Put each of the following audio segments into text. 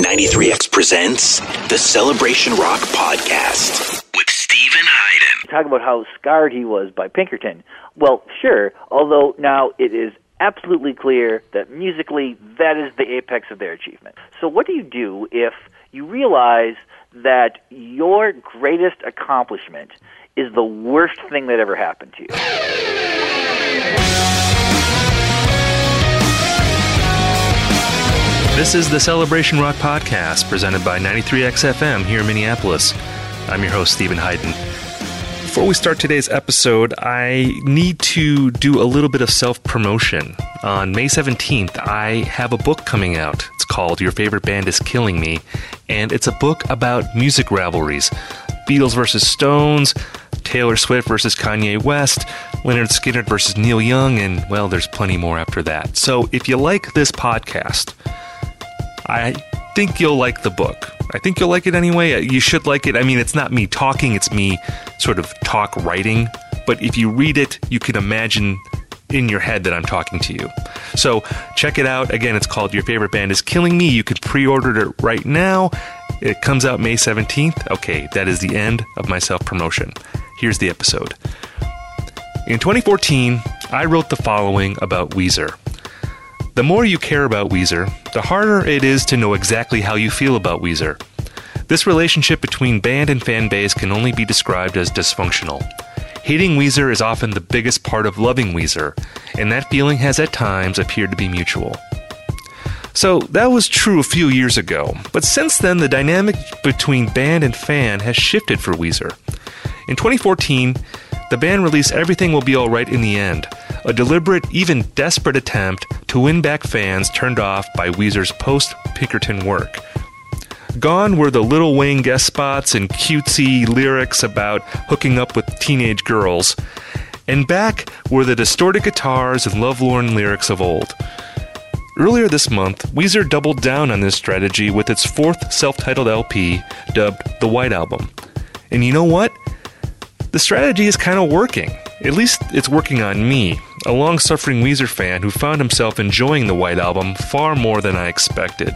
93X presents the Celebration Rock Podcast with Steven Hyden. Talk about how scarred he was by Pinkerton. Well, sure, although now it is absolutely clear that musically that is the apex of their achievement. So what do you do if you realize that your greatest accomplishment is the worst thing that ever happened to you? This is the Celebration Rock Podcast, presented by 93X FM here in Minneapolis. I'm your host, Steven Hyden. Before we start today's episode, I need to do a little bit of self-promotion. On May 17th, I have a book coming out. It's called Your Favorite Band is Killing Me, and it's a book about music rivalries. Beatles versus Stones, Taylor Swift versus Kanye West, Lynyrd Skynyrd versus Neil Young, and, well, there's plenty more after that. So if you like this podcast, I think you'll like the book. I think you'll like it anyway. You should like it. I mean, it's not me talking, it's me sort of talk writing. But if you read it, you can imagine in your head that I'm talking to you. So check it out. Again, it's called Your Favorite Band is Killing Me. You could pre-order it right now. It comes out May 17th. Okay, that is the end of my self-promotion. Here's the episode. In 2014, I wrote the following about Weezer. The more you care about Weezer, the harder it is to know exactly how you feel about Weezer. This relationship between band and fan base can only be described as dysfunctional. Hating Weezer is often the biggest part of loving Weezer, and that feeling has at times appeared to be mutual. So that was true a few years ago, but since then the dynamic between band and fan has shifted for Weezer. In 2014, the band released Everything Will Be Alright in the End, a deliberate, even desperate attempt to win back fans turned off by Weezer's post-Pinkerton work. Gone were the Lil Wayne guest spots and cutesy lyrics about hooking up with teenage girls, and back were the distorted guitars and lovelorn lyrics of old. Earlier this month, Weezer doubled down on this strategy with its fourth self-titled LP, dubbed The White Album. And you know what? The strategy is kind of working. At least it's working on me, a long-suffering Weezer fan who found himself enjoying the White Album far more than I expected.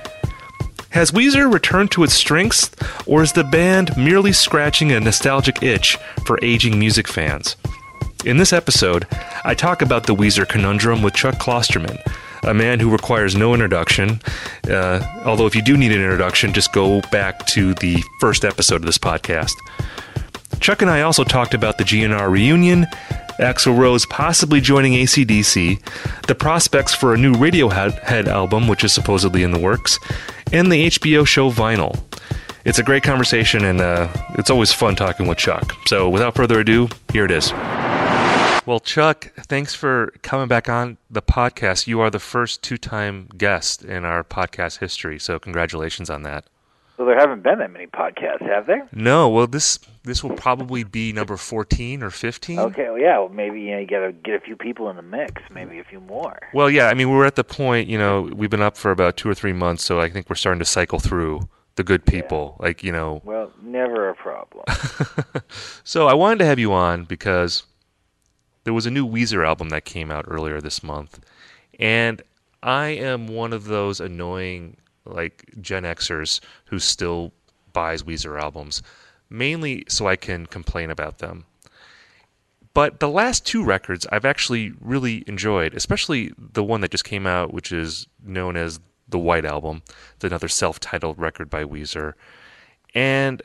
Has Weezer returned to its strengths, or is the band merely scratching a nostalgic itch for aging music fans? In this episode, I talk about the Weezer conundrum with Chuck Klosterman, a man who requires no introduction, although if you do need an introduction, just go back to the first episode of this podcast. Chuck and I also talked about the GNR reunion, Axl Rose possibly joining AC/DC, the prospects for a new Radiohead album, which is supposedly in the works, and the HBO show Vinyl. It's a great conversation, and it's always fun talking with Chuck. So without further ado, here it is. Well, Chuck, thanks for coming back on the podcast. You are the first two-time guest in our podcast history, so congratulations on that. Well, there haven't been that many podcasts, have there? No, well, this will probably be number 14 or 15. Okay, well, yeah, well, maybe you got to get a few people in the mix, maybe a few more. Well, yeah, I mean, we're at the point, we've been up for about 2 or 3 months, so I think we're starting to cycle through the good people, yeah. Well, never a problem. So I wanted to have you on because there was a new Weezer album that came out earlier this month, and I am one of those annoying Gen Xers who still buys Weezer albums, mainly so I can complain about them. But the last 2 records I've actually really enjoyed, especially the one that just came out, which is known as The White Album. It's another self-titled record by Weezer. And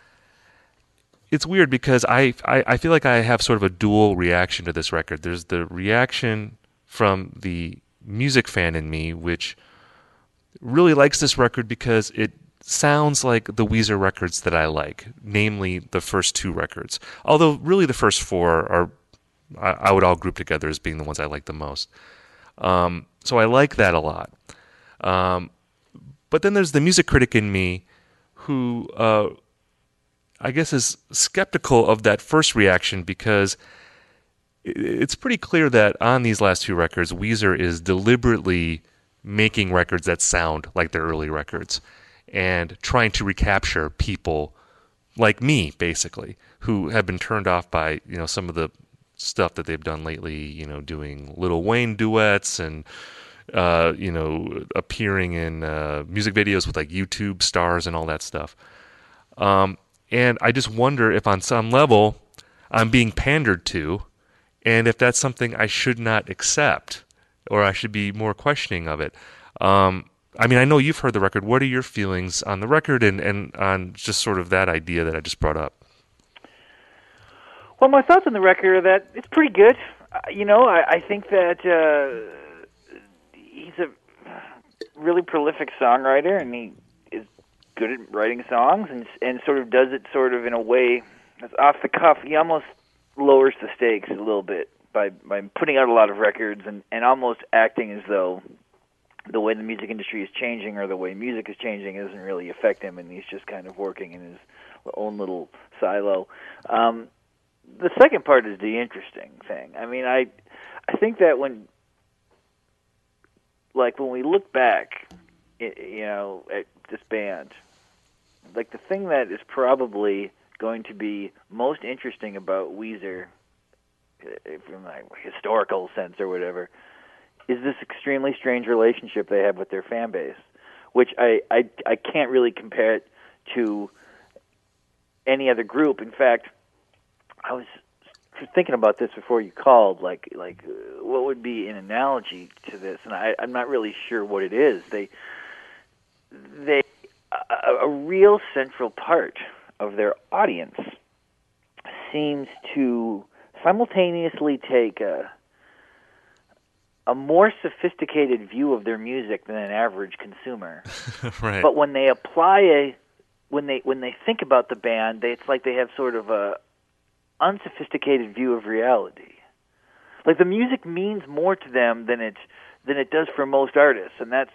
it's weird because I feel like I have sort of a dual reaction to this record. There's the reaction from the music fan in me, which really likes this record because it sounds like the Weezer records that I like, namely the first 2 records. Although really the first 4 are, I would all group together as being the ones I like the most. So I like that a lot. But then there's the music critic in me who I guess is skeptical of that first reaction because it's pretty clear that on these last 2 records, Weezer is deliberately making records that sound like their early records and trying to recapture people like me, basically, who have been turned off by, some of the stuff that they've done lately, doing Lil Wayne duets and appearing in music videos with like YouTube stars and all that stuff. And I just wonder if on some level I'm being pandered to, and if that's something I should not accept, or I should be more questioning of it. I mean, I know you've heard the record. What are your feelings on the record and on just sort of that idea that I just brought up? Well, my thoughts on the record are that it's pretty good. I think that he's a really prolific songwriter, and he is good at writing songs, and sort of does it sort of in a way that's off the cuff. He almost lowers the stakes a little bit by putting out a lot of records and almost acting as though the way the music industry is changing or the way music is changing doesn't really affect him, and he's just kind of working in his own little silo. The second part is the interesting thing. I mean, I think that when we look back, at this band, like the thing that is probably going to be most interesting about Weezer, from a historical sense or whatever, is this extremely strange relationship they have with their fan base, which I can't really compare it to any other group. In fact, I was thinking about this before you called, like what would be an analogy to this, and I'm not really sure what it is. They a real central part of their audience seems to simultaneously take a more sophisticated view of their music than an average consumer. Right. But when they when they think about the band, it's like they have sort of a unsophisticated view of reality. Like the music means more to them than it does for most artists, and that's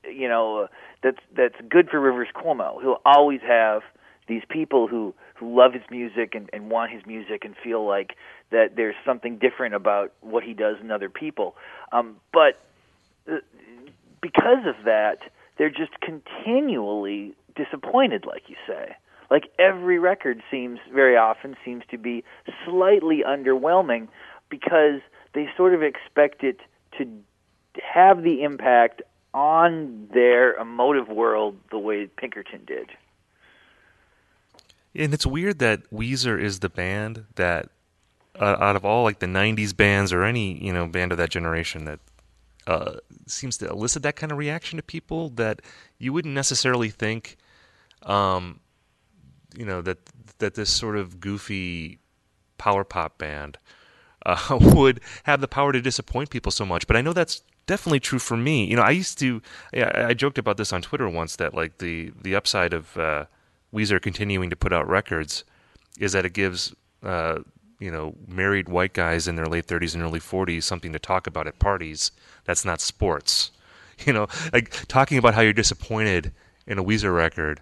good for Rivers Cuomo. He'll always have these people who love his music and want his music and feel like that there's something different about what he does than other people. But because of that, they're just continually disappointed, like you say. Like every record very often seems to be slightly underwhelming because they sort of expect it to have the impact on their emotive world the way Pinkerton did. And it's weird that Weezer is the band that, out of all like the '90s bands or any band of that generation, that seems to elicit that kind of reaction to people that you wouldn't necessarily think, that this sort of goofy power pop band would have the power to disappoint people so much. But I know that's definitely true for me. I joked about this on Twitter once, that like the upside of Weezer continuing to put out records is that it gives married white guys in their late 30s and early 40s something to talk about at parties that's not sports. Like talking about how you're disappointed in a Weezer record,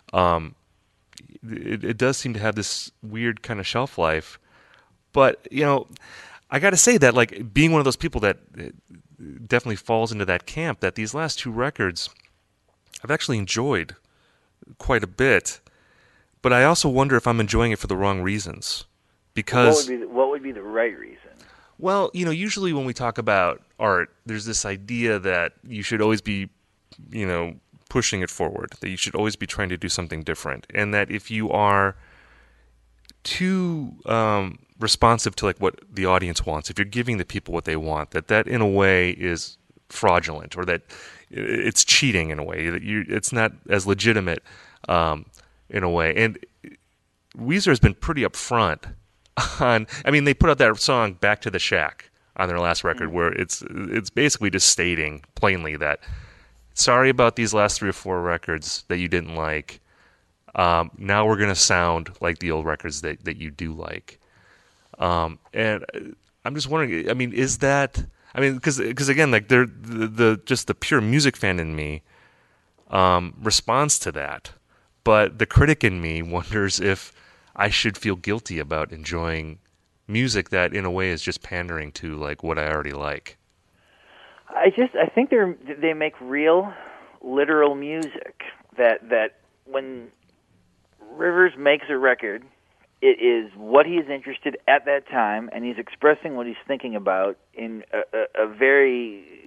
it does seem to have this weird kind of shelf life. But I got to say that, like, being one of those people that definitely falls into that camp, that these last two records I've actually enjoyed quite a bit, but I also wonder if I'm enjoying it for the wrong reasons. Because what would be the right reason? Well, usually when we talk about art, there's this idea that you should always be, pushing it forward, that you should always be trying to do something different, and that if you are too responsive to like what the audience wants, if you're giving the people what they want, that in a way is fraudulent, or that it's cheating in a way, that it's not as legitimate in a way. And Weezer has been pretty upfront on. I mean, they put out that song "Back to the Shack" on their last record, where it's basically just stating plainly that sorry about these last 3 or 4 records that you didn't like. Now we're going to sound like the old records that you do like. And I'm just wondering, I mean, is that, I mean, because again, like just the pure music fan in me responds to that. But the critic in me wonders if I should feel guilty about enjoying music that in a way is just pandering to like what I already like. I think they make real, literal music. That when Rivers makes a record, it is what he is interested at that time, and he's expressing what he's thinking about in a very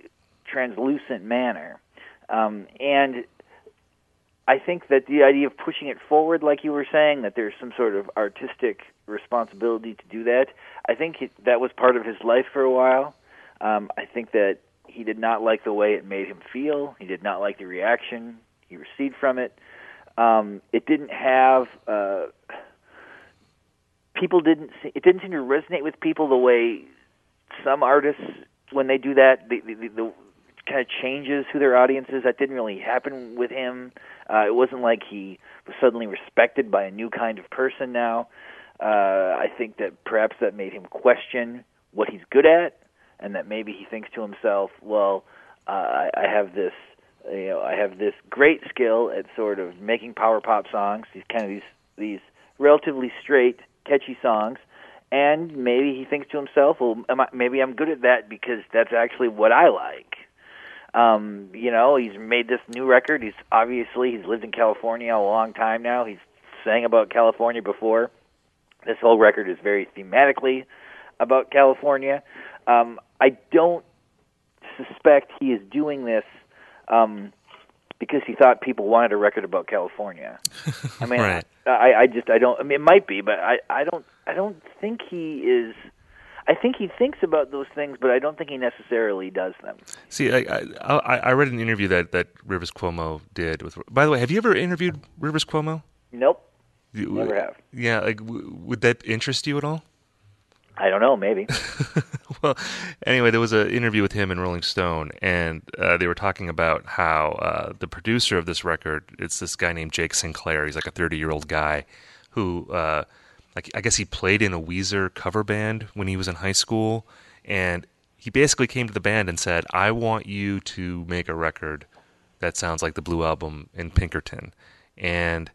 translucent manner. And I think that the idea of pushing it forward, like you were saying, that there's some sort of artistic responsibility to do that, I think that was part of his life for a while. I think that he did not like the way it made him feel. He did not like the reaction he received from it. It didn't have... it didn't seem to resonate with people the way some artists, when they do that, the kind of changes who their audience is. That didn't really happen with him. It wasn't like he was suddenly respected by a new kind of person now. I think that perhaps that made him question what he's good at, and that maybe he thinks to himself, well, I have this great skill at sort of making power pop songs, these relatively straight, catchy songs, and maybe he thinks to himself, well, maybe I'm good at that because that's actually what I like. He's made this new record. He's lived in California a long time now. He's sang about California before. This whole record is very thematically about California. I don't suspect he is doing this because he thought people wanted a record about California. I mean, right. I don't. I mean, it might be, but I don't think he is. I think he thinks about those things, but I don't think he necessarily does them. See, I read an interview that Rivers Cuomo did with. By the way, have you ever interviewed Rivers Cuomo? Nope, never have. Yeah, would that interest you at all? I don't know, maybe. Well, anyway, there was an interview with him in Rolling Stone, and they were talking about how the producer of this record, it's this guy named Jake Sinclair. He's like a 30-year-old guy who, I guess he played in a Weezer cover band when he was in high school, and he basically came to the band and said, I want you to make a record that sounds like the Blue Album in Pinkerton. And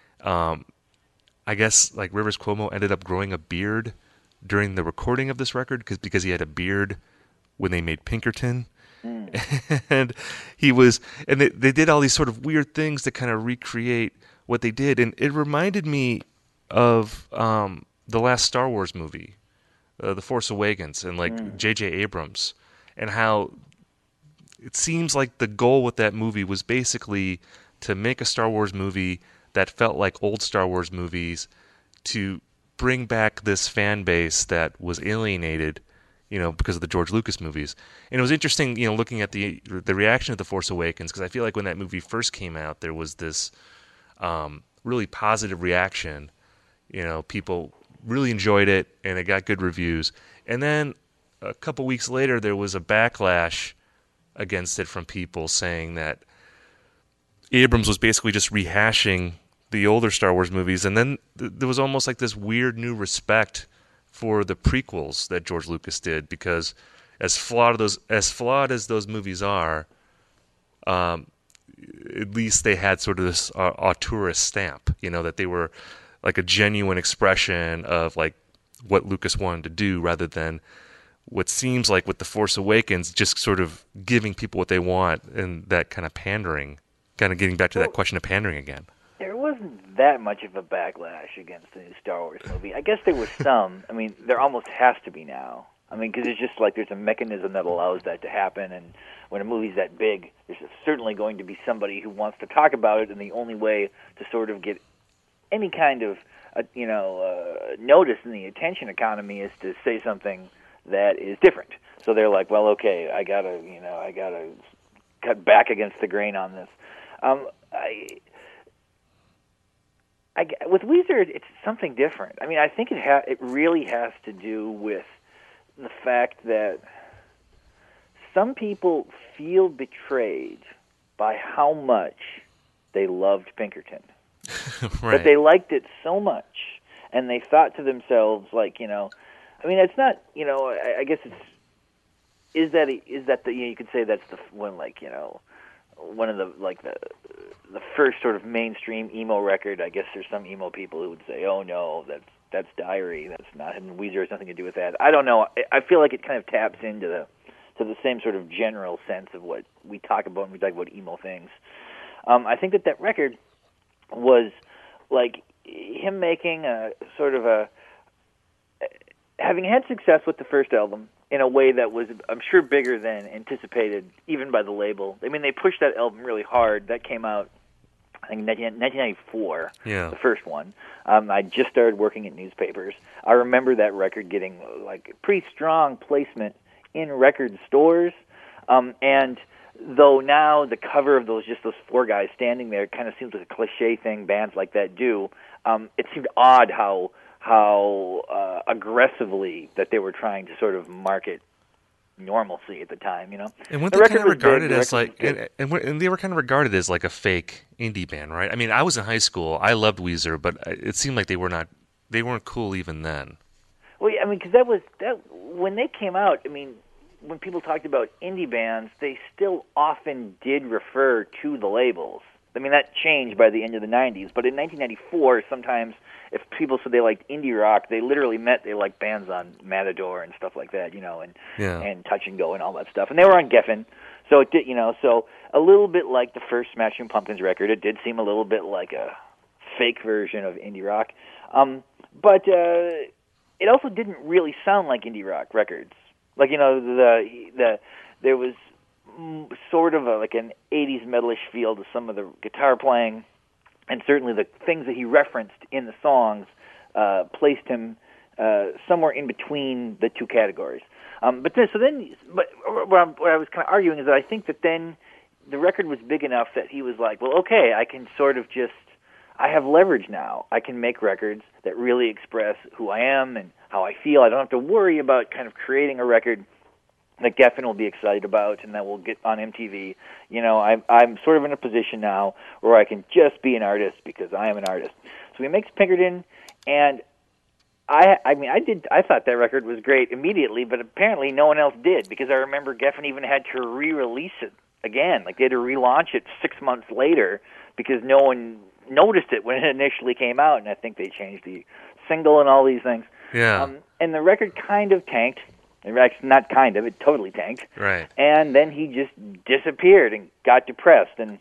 I guess like Rivers Cuomo ended up growing a beard during the recording of this record because he had a beard when they made Pinkerton. And they did all these sort of weird things to kind of recreate what they did. And it reminded me of the last Star Wars movie, The Force Awakens, and like J.J. Abrams, and how it seems like the goal with that movie was basically to make a Star Wars movie that felt like old Star Wars movies, to bring back this fan base that was alienated, because of the George Lucas movies. And it was interesting, looking at the reaction of The Force Awakens, because I feel like when that movie first came out, there was this really positive reaction. People really enjoyed it, and it got good reviews. And then a couple weeks later, there was a backlash against it from people saying that Abrams was basically just rehashing the older Star Wars movies, and then there was almost like this weird new respect for the prequels that George Lucas did, because as flawed as those movies are, at least they had sort of this auteurist stamp, that they were like a genuine expression of like what Lucas wanted to do, rather than what seems like with The Force Awakens, just sort of giving people what they want, and that kind of pandering, kind of getting back to that question of pandering again. There wasn't that much of a backlash against the new Star Wars movie. I guess there was some. I mean, there almost has to be now. I mean, because it's just like there's a mechanism that allows that to happen, and when a movie's that big, there's certainly going to be somebody who wants to talk about it, and the only way to sort of get any kind of notice in the attention economy is to say something that is different. So they're like, well, okay, I gotta cut back against the grain on this. With Weezer, it's something different. I mean, I think it really has to do with the fact that some people feel betrayed by how much they loved Pinkerton. Right. But they liked it so much, and they thought to themselves, like, I mean, it's not, I guess it's, is that the, you could say that's the one, like, one of the, like, the first sort of mainstream emo record. I guess there's some emo people who would say, oh no, that's Diary, that's not, and Weezer has nothing to do with that. I don't know. I feel like it kind of taps into the same sort of general sense of what we talk about when we talk about emo things. I think that record was like him making a sort of having had success with the first album in a way that was, I'm sure, bigger than anticipated, even by the label. I mean, they pushed that album really hard. That came out, I think, in 1994, the first one. I just started working at newspapers. I remember that record getting like pretty strong placement in record stores. And though now the cover of those four guys standing there kind of seems like a cliche thing bands like that do, it seemed odd how aggressively that they were trying to sort of market normalcy at the time, you know. And weren't they kind of regarded as like, and they were kind of regarded as like a fake indie band, right? I mean, I was in high school. I loved Weezer, but it seemed like they weren't cool even then. Well, I mean, because that when they came out. I mean, when people talked about indie bands, they still often did refer to the labels. I mean, that changed by the end of the 90s. But in 1994, sometimes if people said they liked indie rock, they literally meant they liked bands on Matador and stuff like that, you know, and Touch and Go and all that stuff. And they were on Geffen. So it did, you know, so a little bit like the first Smashing Pumpkins record, it did seem a little bit like a fake version of indie rock. But it also didn't really sound like indie rock records. Like, you know, there was sort of like an 80s metalish feel to some of the guitar playing, and certainly the things that he referenced in the songs placed him somewhere in between the two categories. But what I was kind of arguing is that I think that then the record was big enough that he was like, well, okay, I can sort of I have leverage now. I can make records that really express who I am and how I feel. I don't have to worry about kind of creating a record that Geffen will be excited about and that will get on MTV. You know, I'm sort of in a position now where I can just be an artist because I am an artist. So he makes Pinkerton, and I thought that record was great immediately, but apparently no one else did, because I remember Geffen even had to re-release it again. Like, they had to relaunch it 6 months later because no one noticed it when it initially came out, and I think they changed the single and all these things. Yeah. And the record kind of tanked. Actually, not kind of, it totally tanked. Right. And then he just disappeared and got depressed. And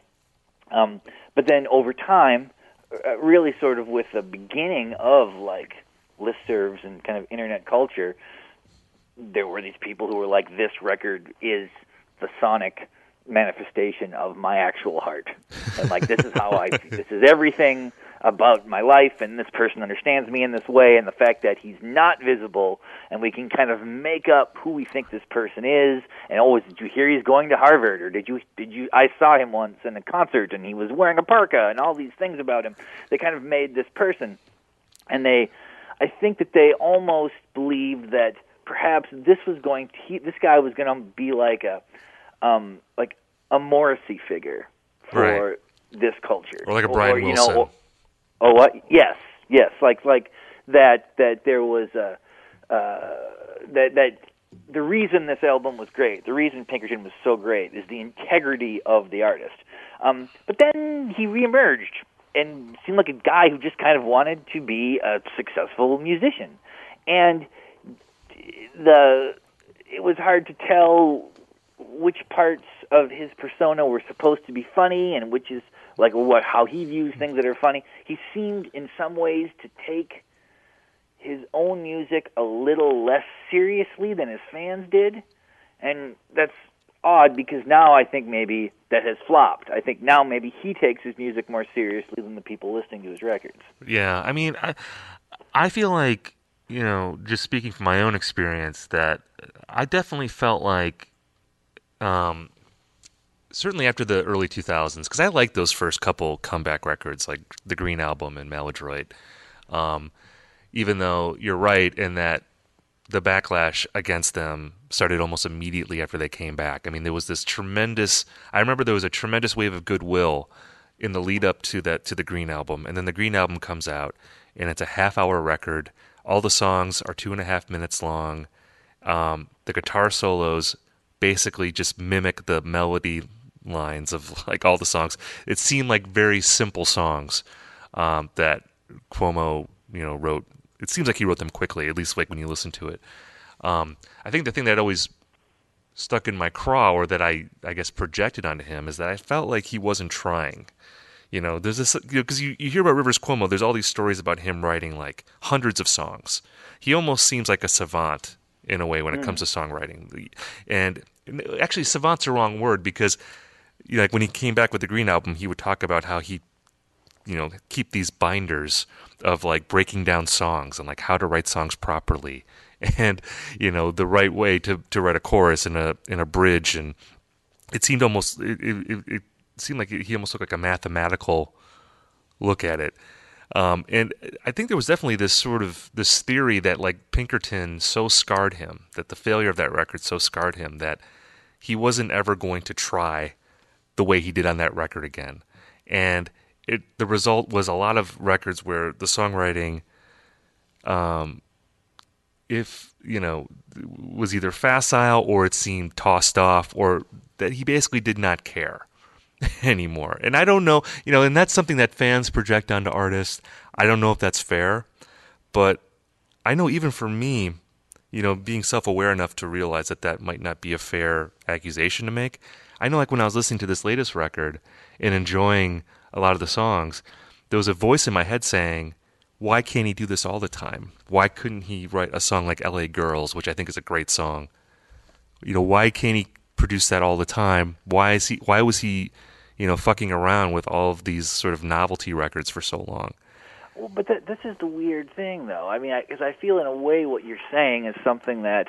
but then over time, really sort of with the beginning of like listservs and kind of internet culture, there were these people who were like, this record is the sonic manifestation of my actual heart. And like, this is how this is everything about my life, and this person understands me in this way, and the fact that he's not visible, and we can kind of make up who we think this person is. And did you hear he's going to Harvard? Or did you I saw him once in a concert and he was wearing a parka, and all these things about him. They kind of made this person, and I think that they almost believed that perhaps this guy was going to be like a Morrissey figure for this culture, or like a Brian Wilson. Oh, what? Yes, like that there was that the reason this album was great, the reason Pinkerton was so great, is the integrity of the artist. But then he reemerged and seemed like a guy who just kind of wanted to be a successful musician, and it was hard to tell which parts of his persona were supposed to be funny and which is like how he views things that are funny. He seemed in some ways to take his own music a little less seriously than his fans did, and that's odd because now I think maybe that has flopped. I think now maybe he takes his music more seriously than the people listening to his records. Yeah, I mean, I feel like, you know, just speaking from my own experience, that I definitely felt like certainly after the early 2000s, because I liked those first couple comeback records, like the Green Album and Maladroit, even though you're right in that the backlash against them started almost immediately after they came back. I mean, there was this I remember there was a tremendous wave of goodwill in the lead up to the Green Album, and then the Green Album comes out, and it's a half-hour record. All the songs are 2.5 minutes long. The guitar solos basically just mimic the melody lines of like all the songs. It seemed like very simple songs that Cuomo, you know, wrote. It seems like he wrote them quickly, at least like when you listen to it. I think the thing that always stuck in my craw, or that I guess projected onto him, is that I felt like he wasn't trying. You know, there's this, because you hear about Rivers Cuomo, there's all these stories about him writing like hundreds of songs. He almost seems like a savant in a way when it comes to songwriting. And actually, savant's a wrong word, because like when he came back with the Green Album, he would talk about how he, keep these binders of like breaking down songs and like how to write songs properly, and the right way to write a chorus and a bridge. And it seemed almost it seemed like he almost looked like a mathematical look at it. And I think there was definitely this theory that like Pinkerton so scarred him, that the failure of that record so scarred him, that he wasn't ever going to try the way he did on that record again. And the result was a lot of records where the songwriting, was either facile or it seemed tossed off, or that he basically did not care anymore. And I don't know, and that's something that fans project onto artists. I don't know if that's fair, but I know even for me, being self-aware enough to realize that might not be a fair accusation to make. I know, like when I was listening to this latest record and enjoying a lot of the songs, there was a voice in my head saying, why can't he do this all the time? Why couldn't he write a song like LA Girls, which I think is a great song? Why can't he produce that all the time? Why was he fucking around with all of these sort of novelty records for so long? Well, but this is the weird thing, though. I mean, because I feel in a way what you're saying is something that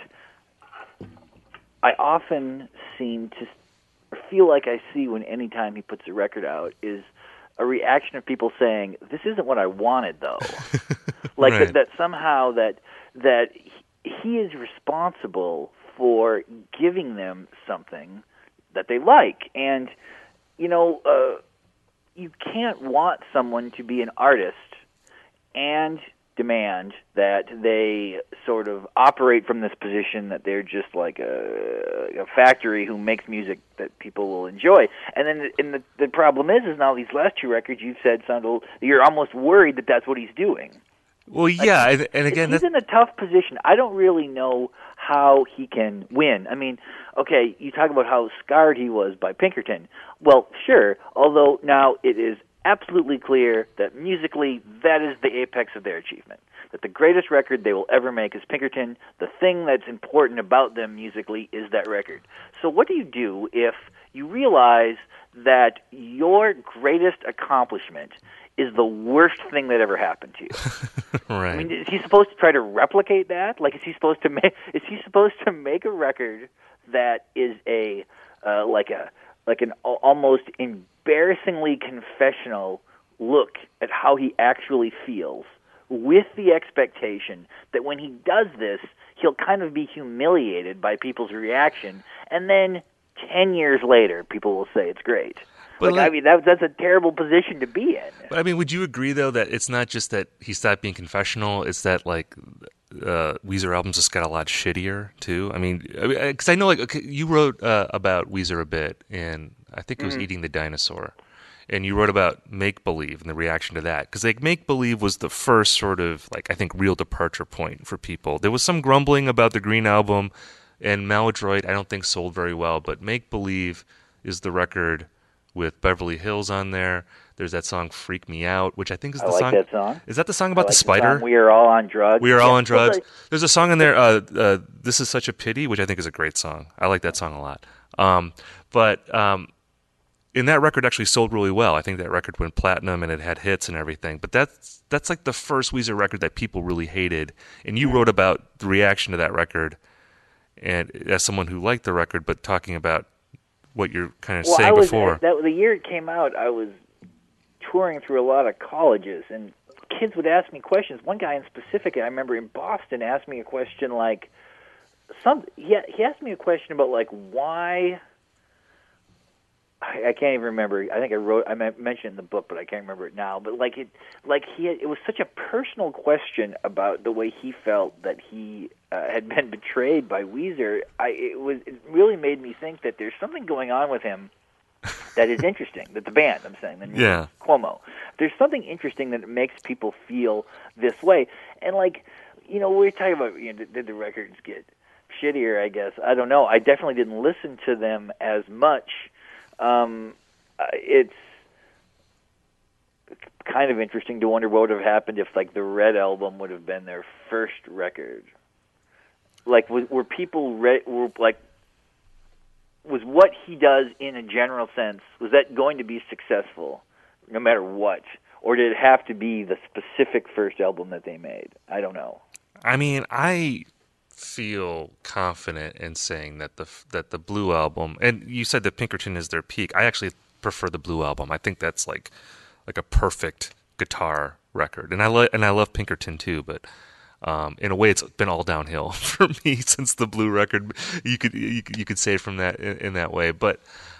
I often seem to feel like I see when any time he puts a record out is a reaction of people saying, "This isn't what I wanted, though." Like right. that somehow that he is responsible for giving them something that they like, and you can't want someone to be an artist and demand that they sort of operate from this position that they're just like a factory who makes music that people will enjoy. And then the problem is now these last two records you've said you're almost worried that that's what he's doing. Well, yeah, and again, he's in a tough position. I don't really know how he can win. I mean, okay, you talk about how scarred he was by Pinkerton. Well, sure, although now it is absolutely clear that musically that is the apex of their achievement, that the greatest record they will ever make is Pinkerton. The thing that's important about them musically is that record. So what do you do if you realize that your greatest accomplishment is the worst thing that ever happened to you? Right. I mean, is he supposed to try to replicate that? Like, is he supposed to make a record that is like an almost embarrassingly confessional look at how he actually feels, with the expectation that when he does this, he'll kind of be humiliated by people's reaction, and then 10 years later, people will say it's great. But I mean, that's a terrible position to be in. But I mean, would you agree, though, that it's not just that he stopped being confessional, it's that, like, Weezer albums just got a lot shittier, too? I mean, because I know, like, okay, you wrote about Weezer a bit, and I think it was Eating the Dinosaur. And you wrote about Make Believe and the reaction to that. Because, like, Make Believe was the first sort of, like, I think, real departure point for people. There was some grumbling about the Green Album, and Maladroit, I don't think, sold very well. But Make Believe is the record with Beverly Hills on there. There's that song Freak Me Out, which I think is the song. I like that song. Is that the song about the spider? We Are All on Drugs. We Are All on Drugs. There's a song in there, This Is Such a Pity, which I think is a great song. I like that song a lot. And that record actually sold really well. I think that record went platinum and it had hits and everything. But that's like the first Weezer record that people really hated. And you wrote about the reaction to that record, and as someone who liked the record, but talking about what you're kind of saying before. The year it came out, I was touring through a lot of colleges, and kids would ask me questions. One guy in specific, I remember in Boston, asked me a question like, he asked me a question about like why. I can't even remember. I think I mentioned it in the book, but I can't remember it now. But it was such a personal question about the way he felt that he had been betrayed by Weezer. It really made me think that there's something going on with him that is interesting. That the band, I'm saying, Cuomo. There's something interesting that makes people feel this way. And we're talking about, did the records get shittier? I guess I don't know. I definitely didn't listen to them as much. It's kind of interesting to wonder what would have happened if, like, the Red Album would have been their first record. Like, were people were like, was what he does in a general sense, was that going to be successful no matter what? Or did it have to be the specific first album that they made? I don't know. I mean, I feel confident in saying that the Blue Album, and you said that Pinkerton is their peak. I actually prefer the Blue Album. I think that's like a perfect guitar record, and I love Pinkerton too. But in a way, it's been all downhill for me since the Blue record. You could say it from that in that way, but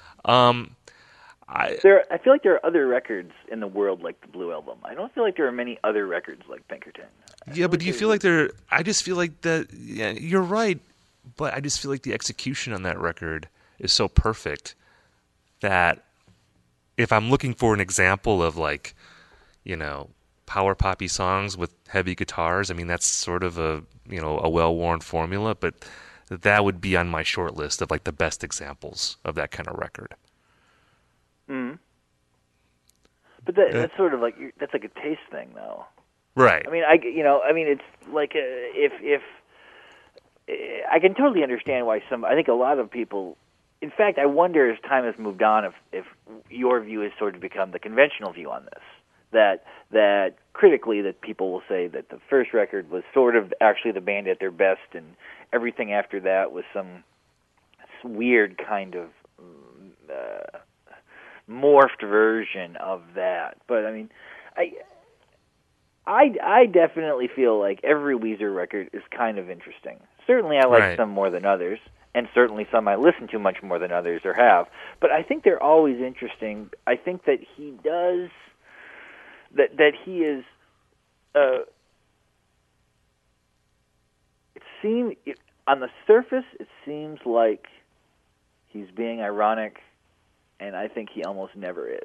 I feel like there are other records in the world like the Blue Album. I don't feel like there are many other records like Pinkerton. Yeah, but do you feel like there? I just feel like that. Yeah, you're right, but I just feel like the execution on that record is so perfect that if I'm looking for an example of like, power poppy songs with heavy guitars, I mean that's sort of a well-worn formula, but that would be on my short list of like the best examples of that kind of record. Mm. But that's sort of like that's like a taste thing, though. Right. I mean, it's like if I can totally understand why I think a lot of people. In fact, I wonder as time has moved on if your view has sort of become the conventional view on this. That critically, that people will say that the first record was sort of actually the band at their best, and everything after that was some weird kind of morphed version of that. But I mean, I definitely feel like every Weezer record is kind of interesting. Certainly, I like some more than others, and certainly some I listen to much more than others or have. But I think they're always interesting. I think that he does that he is. On the surface, it seems like he's being ironic, and I think he almost never is.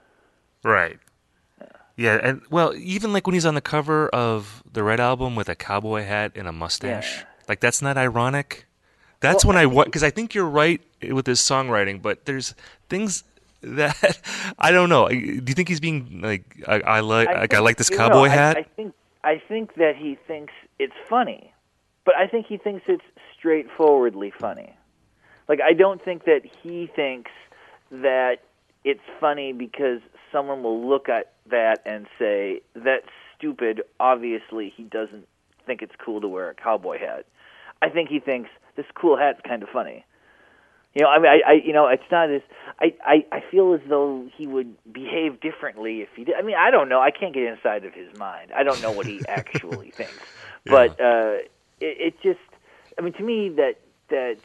Right. Yeah, and well, even like when he's on the cover of the Red Album with a cowboy hat and a mustache, like that's not ironic. That's because I think you're right with his songwriting, but there's things that I don't know. Do you think he's being like I like this cowboy hat? I think that he thinks it's funny, but I think he thinks it's straightforwardly funny. Like I don't think that he thinks that it's funny because someone will look at that and say, that's stupid, obviously he doesn't think it's cool to wear a cowboy hat. I think he thinks, this cool hat's kind of funny. I mean, it's not as, I feel as though he would behave differently if he did. I mean, I don't know, I can't get inside of his mind. I don't know what he actually thinks. But it just, I mean, to me, that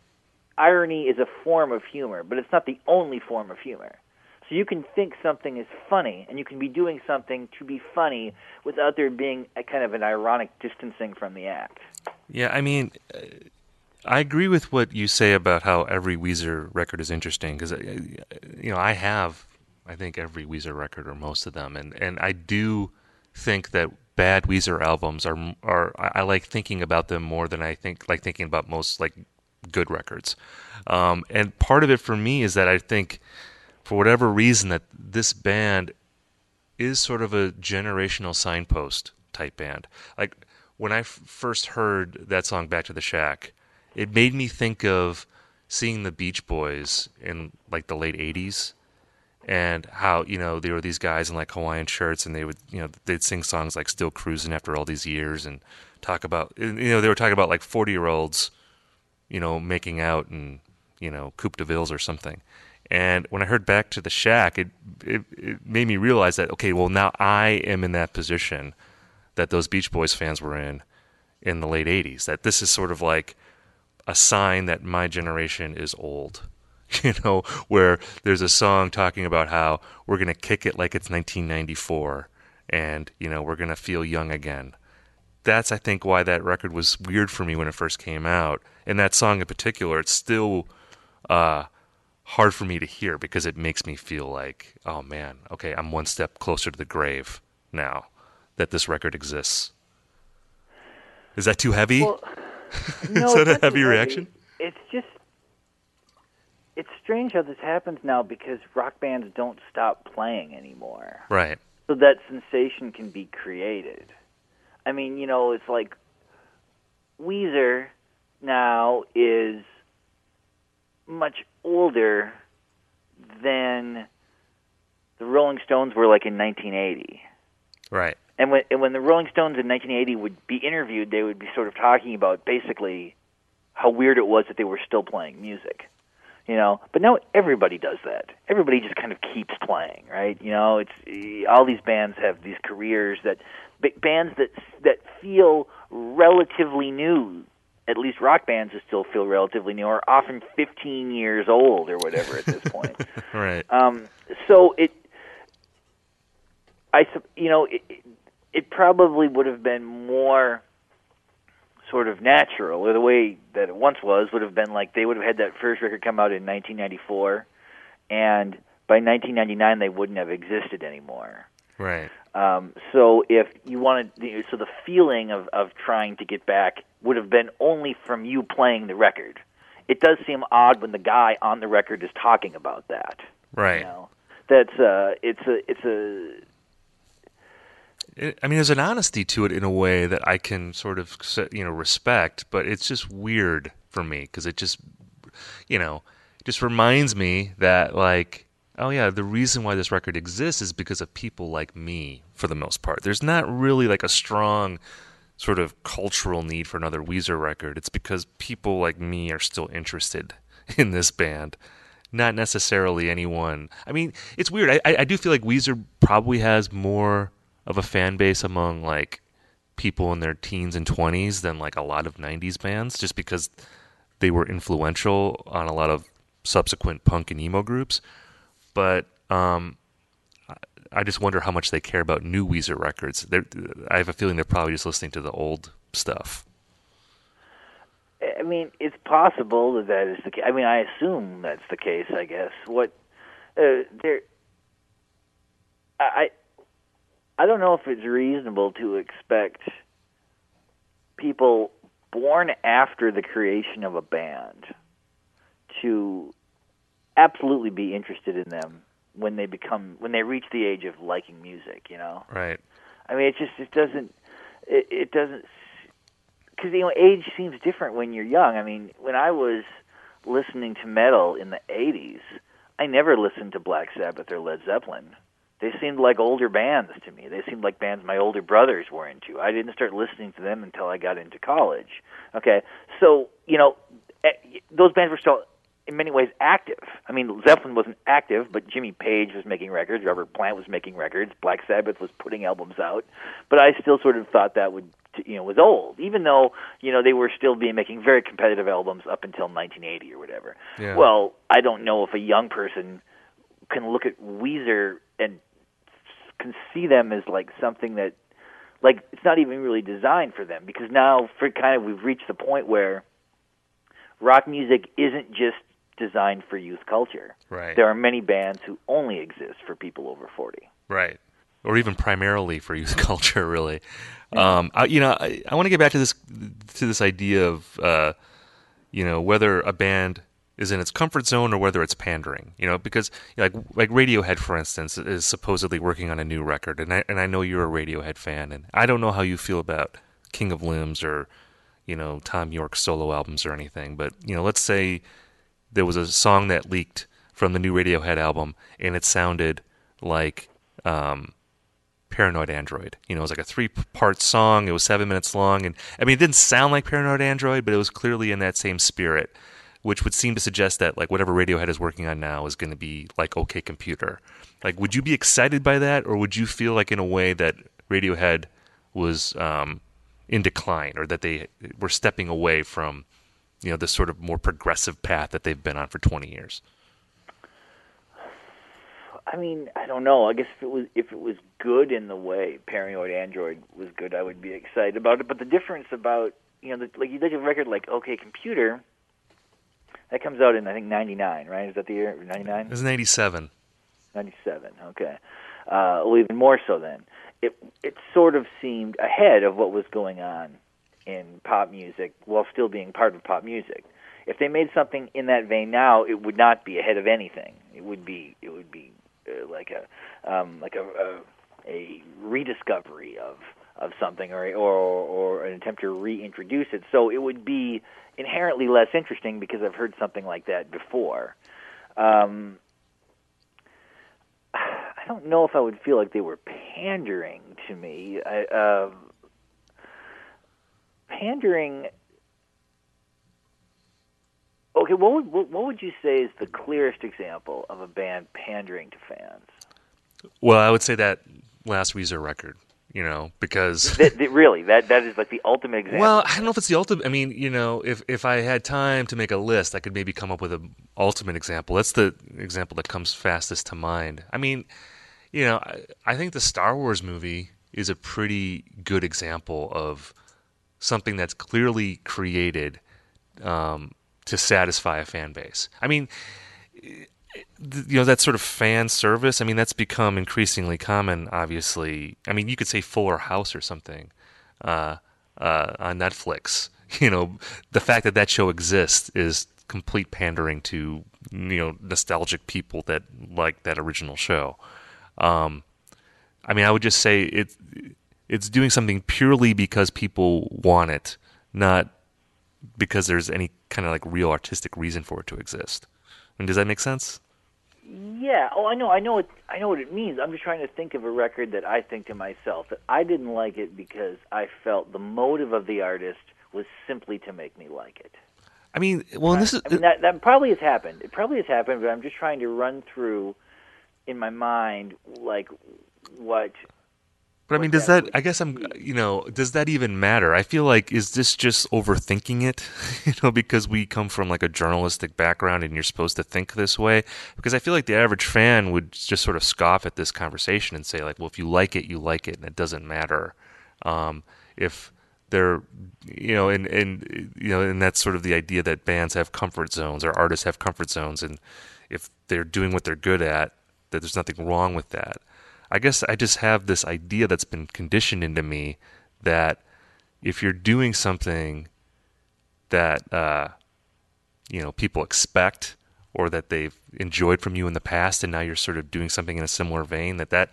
irony is a form of humor, but it's not the only form of humor. So you can think something is funny, and you can be doing something to be funny without there being a kind of an ironic distancing from the act. Yeah, I mean, I agree with what you say about how every Weezer record is interesting, because, I have, I think, every Weezer record, or most of them, and I do think that bad Weezer albums are I like thinking about them more than I like thinking about most, like, good records. And part of it for me is that I think, for whatever reason, that this band is sort of a generational signpost type band. Like when I first heard that song Back to the Shack, it made me think of seeing the Beach Boys in like the late 80s, and how, they were these guys in like Hawaiian shirts, and they would, they'd sing songs like Still Cruising After All These Years, and talk about, they were talking about like 40-year-olds, making out in, Coupe de Villes or something. And when I heard Back to the Shack, it made me realize that, okay, well, now I am in that position that those Beach Boys fans were in the late 80s, that this is sort of like a sign that my generation is old, where there's a song talking about how we're going to kick it like it's 1994, and, we're going to feel young again. That's, I think, why that record was weird for me when it first came out. And that song in particular, it's still hard for me to hear, because it makes me feel like, oh man, okay, I'm one step closer to the grave now that this record exists. Is that too heavy? Well, no, is that a heavy reaction? It's strange how this happens now, because rock bands don't stop playing anymore. Right. So that sensation can be created. I mean, it's like Weezer now is much older than the Rolling Stones were like in 1980. Right. And when the Rolling Stones in 1980 would be interviewed, they would be sort of talking about basically how weird it was that they were still playing music. But now everybody does that. Everybody just kind of keeps playing, right? It's all these bands have these careers bands that feel relatively new. At least rock bands that still feel relatively new are often 15 years old or whatever at this point. Right. So it probably would have been more sort of natural, or the way that it once was would have been like they would have had that first record come out in 1994, and by 1999 they wouldn't have existed anymore. Right. So if you wanted, so the feeling of trying to get back would have been only from you playing the record. It does seem odd when the guy on the record is talking about that. Right. That's I mean, there's an honesty to it in a way that I can sort of, respect, but it's just weird for me because it just reminds me that, like, oh yeah, the reason why this record exists is because of people like me, for the most part. There's not really like a strong sort of cultural need for another Weezer record. It's because people like me are still interested in this band, not necessarily anyone. I mean, it's weird. I do feel like Weezer probably has more of a fan base among like people in their teens and 20s than like a lot of 90s bands, just because they were influential on a lot of subsequent punk and emo groups. But I just wonder how much they care about new Weezer records. I have a feeling they're probably just listening to the old stuff. I mean, it's possible that is the case. I mean, I assume that's the case, I guess. I don't know if it's reasonable to expect people born after the creation of a band to absolutely be interested in them when they reach the age of liking music, Right. I mean, it doesn't, because, age seems different when you're young. I mean, when I was listening to metal in the 80s, I never listened to Black Sabbath or Led Zeppelin. They seemed like older bands to me. They seemed like bands my older brothers were into. I didn't start listening to them until I got into college. Okay, so, those bands were still, in many ways, active. I mean, Zeppelin wasn't active, but Jimmy Page was making records, Robert Plant was making records, Black Sabbath was putting albums out. But I still sort of thought that was old, even though, they were still making very competitive albums up until 1980 or whatever. Yeah. Well, I don't know if a young person can look at Weezer and can see them as like something that, like, it's not even really designed for them, because now we've reached the point where rock music isn't just designed for youth culture. Right. There are many bands who only exist for people over 40. Right. Or even primarily for youth culture, really. Yeah. I want to get back to this idea of whether a band is in its comfort zone or whether it's pandering, because like Radiohead, for instance, is supposedly working on a new record, and I know you're a Radiohead fan, and I don't know how you feel about King of Limbs or Thom Yorke's solo albums or anything, but let's say there was a song that leaked from the new Radiohead album and it sounded like Paranoid Android. It was like a 3-part song. It was 7 minutes long, and I mean, it didn't sound like Paranoid Android, but it was clearly in that same spirit, which would seem to suggest that like whatever Radiohead is working on now is going to be like OK Computer. Like, would you be excited by that, or would you feel like in a way that Radiohead was in decline, or that they were stepping away from this sort of more progressive path that they've been on for 20 years? I mean, I don't know. I guess if it was good in the way Paranoid Android was good, I would be excited about it. But the difference about like you take a record like OK Computer, that comes out in, I think, 99, right? Is that the year? 99? It was 97. 97, okay. Well, even more so then. It sort of seemed ahead of what was going on in pop music while still being part of pop music. If they made something in that vein now, it would not be ahead of anything. It would be like a rediscovery of something, or an attempt to reintroduce it. So it would be inherently less interesting because I've heard something like that before. I don't know if I would feel like they were pandering to me. Pandering. Okay, what would you say is the clearest example of a band pandering to fans? Well, I would say that Last Weezer record, because really that is like the ultimate example. Well, I don't know if it's the ultimate. I mean, if I had time to make a list, I could maybe come up with an ultimate example. That's the example that comes fastest to mind. I mean, I think the Star Wars movie is a pretty good example of something that's clearly created to satisfy a fan base. I mean, that sort of fan service, I mean, that's become increasingly common, obviously. I mean, you could say Fuller House or something on Netflix. The fact that show exists is complete pandering to, nostalgic people that like that original show. I mean, I would just say it's doing something purely because people want it, not because there's any kind of like real artistic reason for it to exist. I mean, does that make sense? Yeah. Oh, I know what it means. I'm just trying to think of a record that I think to myself that I didn't like it because I felt the motive of the artist was simply to make me like it. I mean, well, right? That probably has happened. It probably has happened, but I'm just trying to run through in my mind like what. But I mean, does that? I guess does that even matter? I feel like, is this just overthinking it? Because we come from like a journalistic background, and you're supposed to think this way. Because I feel like the average fan would just sort of scoff at this conversation and say, like, well, if you like it, and it doesn't matter. If they're, and that's sort of the idea that bands have comfort zones or artists have comfort zones, and if they're doing what they're good at, that there's nothing wrong with that. I guess I just have this idea that's been conditioned into me that if you're doing something that people expect or that they've enjoyed from you in the past, and now you're sort of doing something in a similar vein, that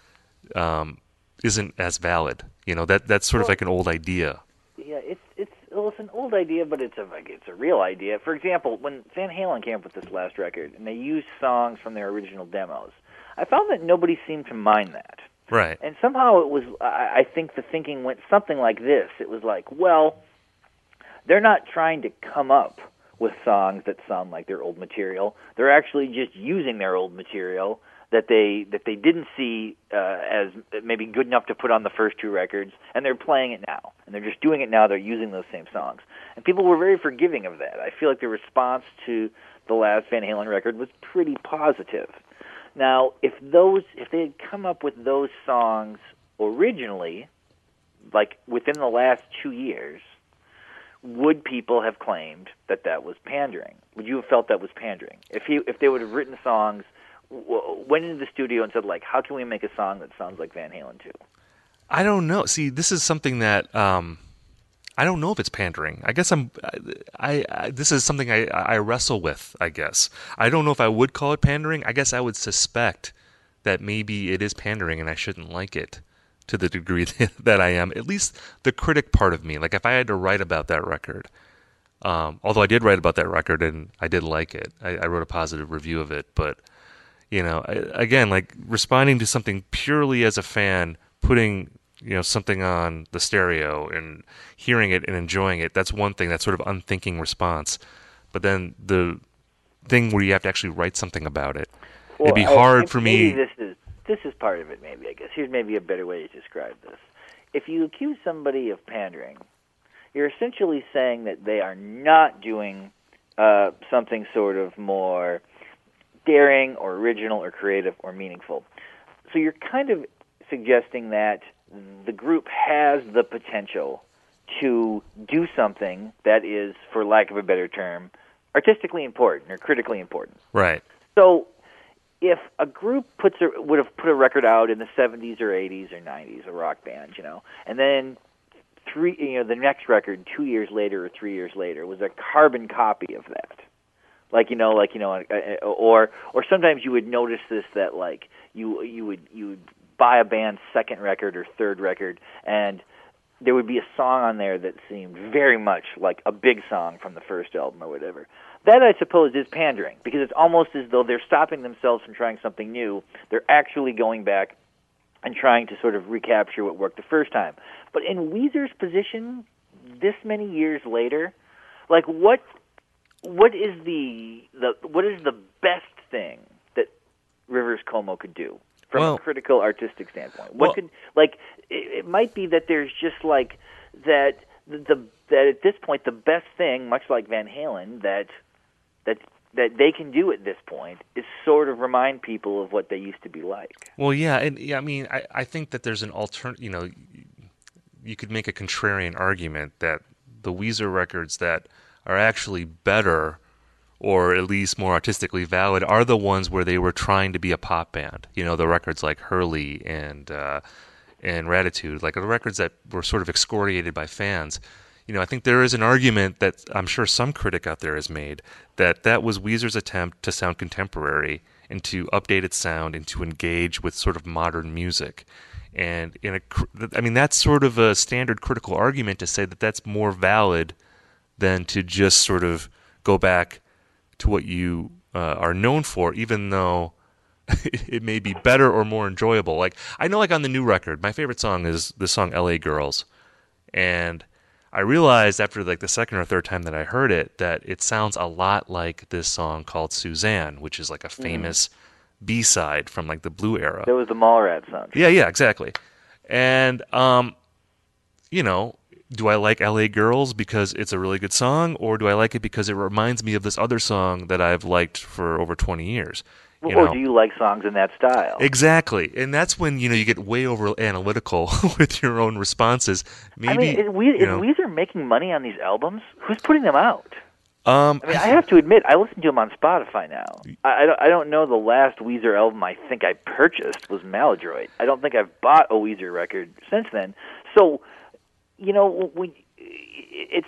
isn't as valid. That's sort of like an old idea. Yeah, it's an old idea, but it's a real idea. For example, when Van Halen came up with this last record, and they used songs from their original demos, I found that nobody seemed to mind that. Right. And somehow it was, I think the thinking went something like this. It was like, well, they're not trying to come up with songs that sound like their old material. They're actually just using their old material that they didn't see as maybe good enough to put on the first two records, and they're playing it now. And they're just doing it now. They're using those same songs. And people were very forgiving of that. I feel like the response to the last Van Halen record was pretty positive. Now, if they had come up with those songs originally, like within the last 2 years, would people have claimed that was pandering? Would you have felt that was pandering? If they would have written songs, went into the studio and said, like, how can we make a song that sounds like Van Halen 2? I don't know. See, this is something that I don't know if it's pandering. I guess this is something I wrestle with, I guess. I don't know if I would call it pandering. I guess I would suspect that maybe it is pandering and I shouldn't like it to the degree that I am. At least the critic part of me. Like if I had to write about that record, although I did write about that record and I did like it. I wrote a positive review of it. But, again, like responding to something purely as a fan, putting something on the stereo and hearing it and enjoying it, that's one thing, that sort of unthinking response. But then the thing where you have to actually write something about it, well, it'd be hard for me. This is part of it, maybe, I guess. Here's maybe a better way to describe this. If you accuse somebody of pandering, you're essentially saying that they are not doing something sort of more daring or original or creative or meaningful. So you're kind of suggesting that the group has the potential to do something that is, for lack of a better term, artistically important or critically important. Right. So if a group would have put a record out in the 70s or 80s or 90s, a rock band, and then the next record 2 years later or 3 years later was a carbon copy of that. Or sometimes you would notice this, that like you would buy a band's second record or third record, and there would be a song on there that seemed very much like a big song from the first album or whatever. That, I suppose, is pandering, because it's almost as though they're stopping themselves from trying something new. They're actually going back and trying to sort of recapture what worked the first time. But in Weezer's position, this many years later, like what is the best thing that Rivers Cuomo could do from a critical artistic standpoint? What could, like, it might be that there's just like that that at this point the best thing, much like Van Halen, that they can do at this point is sort of remind people of what they used to be like. Well, yeah, and I mean, I think that there's an alternate. You know, you could make a contrarian argument that the Weezer records that are actually better, or at least more artistically valid, are the ones where they were trying to be a pop band. You know, the records like Hurley and Raditude, like the records that were sort of excoriated by fans. You know, I think there is an argument that I'm sure some critic out there has made that was Weezer's attempt to sound contemporary and to update its sound and to engage with sort of modern music. And I mean, that's sort of a standard critical argument to say that that's more valid than to just sort of go back to what you are known for, even though it may be better or more enjoyable. Like, I know, like on the new record, my favorite song is the song "L.A. Girls," and I realized after like the second or third time that I heard it that it sounds a lot like this song called "Suzanne," which is like a famous B-side from like the Blue era. That was the Mallrats soundtrack. Yeah, exactly. And you know, do I like "L.A. Girls" because it's a really good song, or do I like it because it reminds me of this other song that I've liked for over 20 years? Or do you like songs in that style? Exactly. And that's when, you know, you get way over analytical with your own responses. Maybe, I mean, is Weezer making money on these albums? Who's putting them out? I mean, I have to admit, I listen to them on Spotify now. I don't know the last Weezer album I think I purchased was Maladroit. I don't think I've bought a Weezer record since then. So, you know, it's...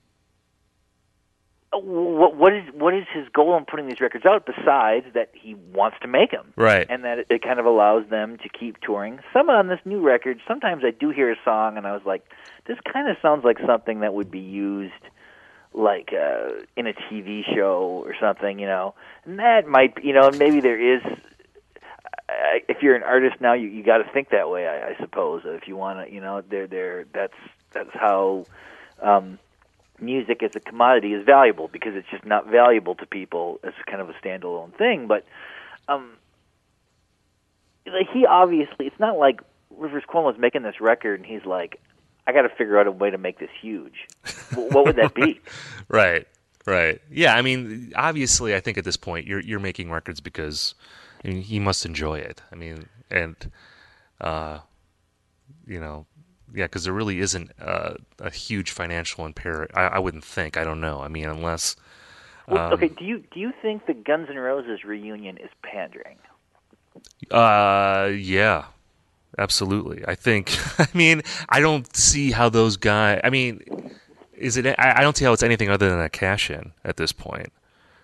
What is his goal in putting these records out besides that he wants to make them, right? And that it kind of allows them to keep touring. Some on this new record, sometimes I do hear a song and I was like, this kind of sounds like something that would be used like in a TV show or something, you know. And that might, you know, maybe there is. If you're an artist now, you got to think that way, I suppose. If you want to, you know, that's how. Music as a commodity is valuable, because it's just not valuable to people as kind of a standalone thing. But like, he obviously, it's not like Rivers Cuomo's making this record and he's like, I got to figure out a way to make this huge. What would that be? Right. Yeah, I mean, obviously, I think at this point you're making records because, I mean, he must enjoy it. I mean, and you know. Yeah, because there really isn't a huge financial imperative. I wouldn't think. I don't know. I mean, unless. Well, okay. Do you think the Guns N' Roses reunion is pandering? Yeah, absolutely. I think. I mean, I don't see how those guys. I mean, is it? I don't see how it's anything other than a cash in at this point.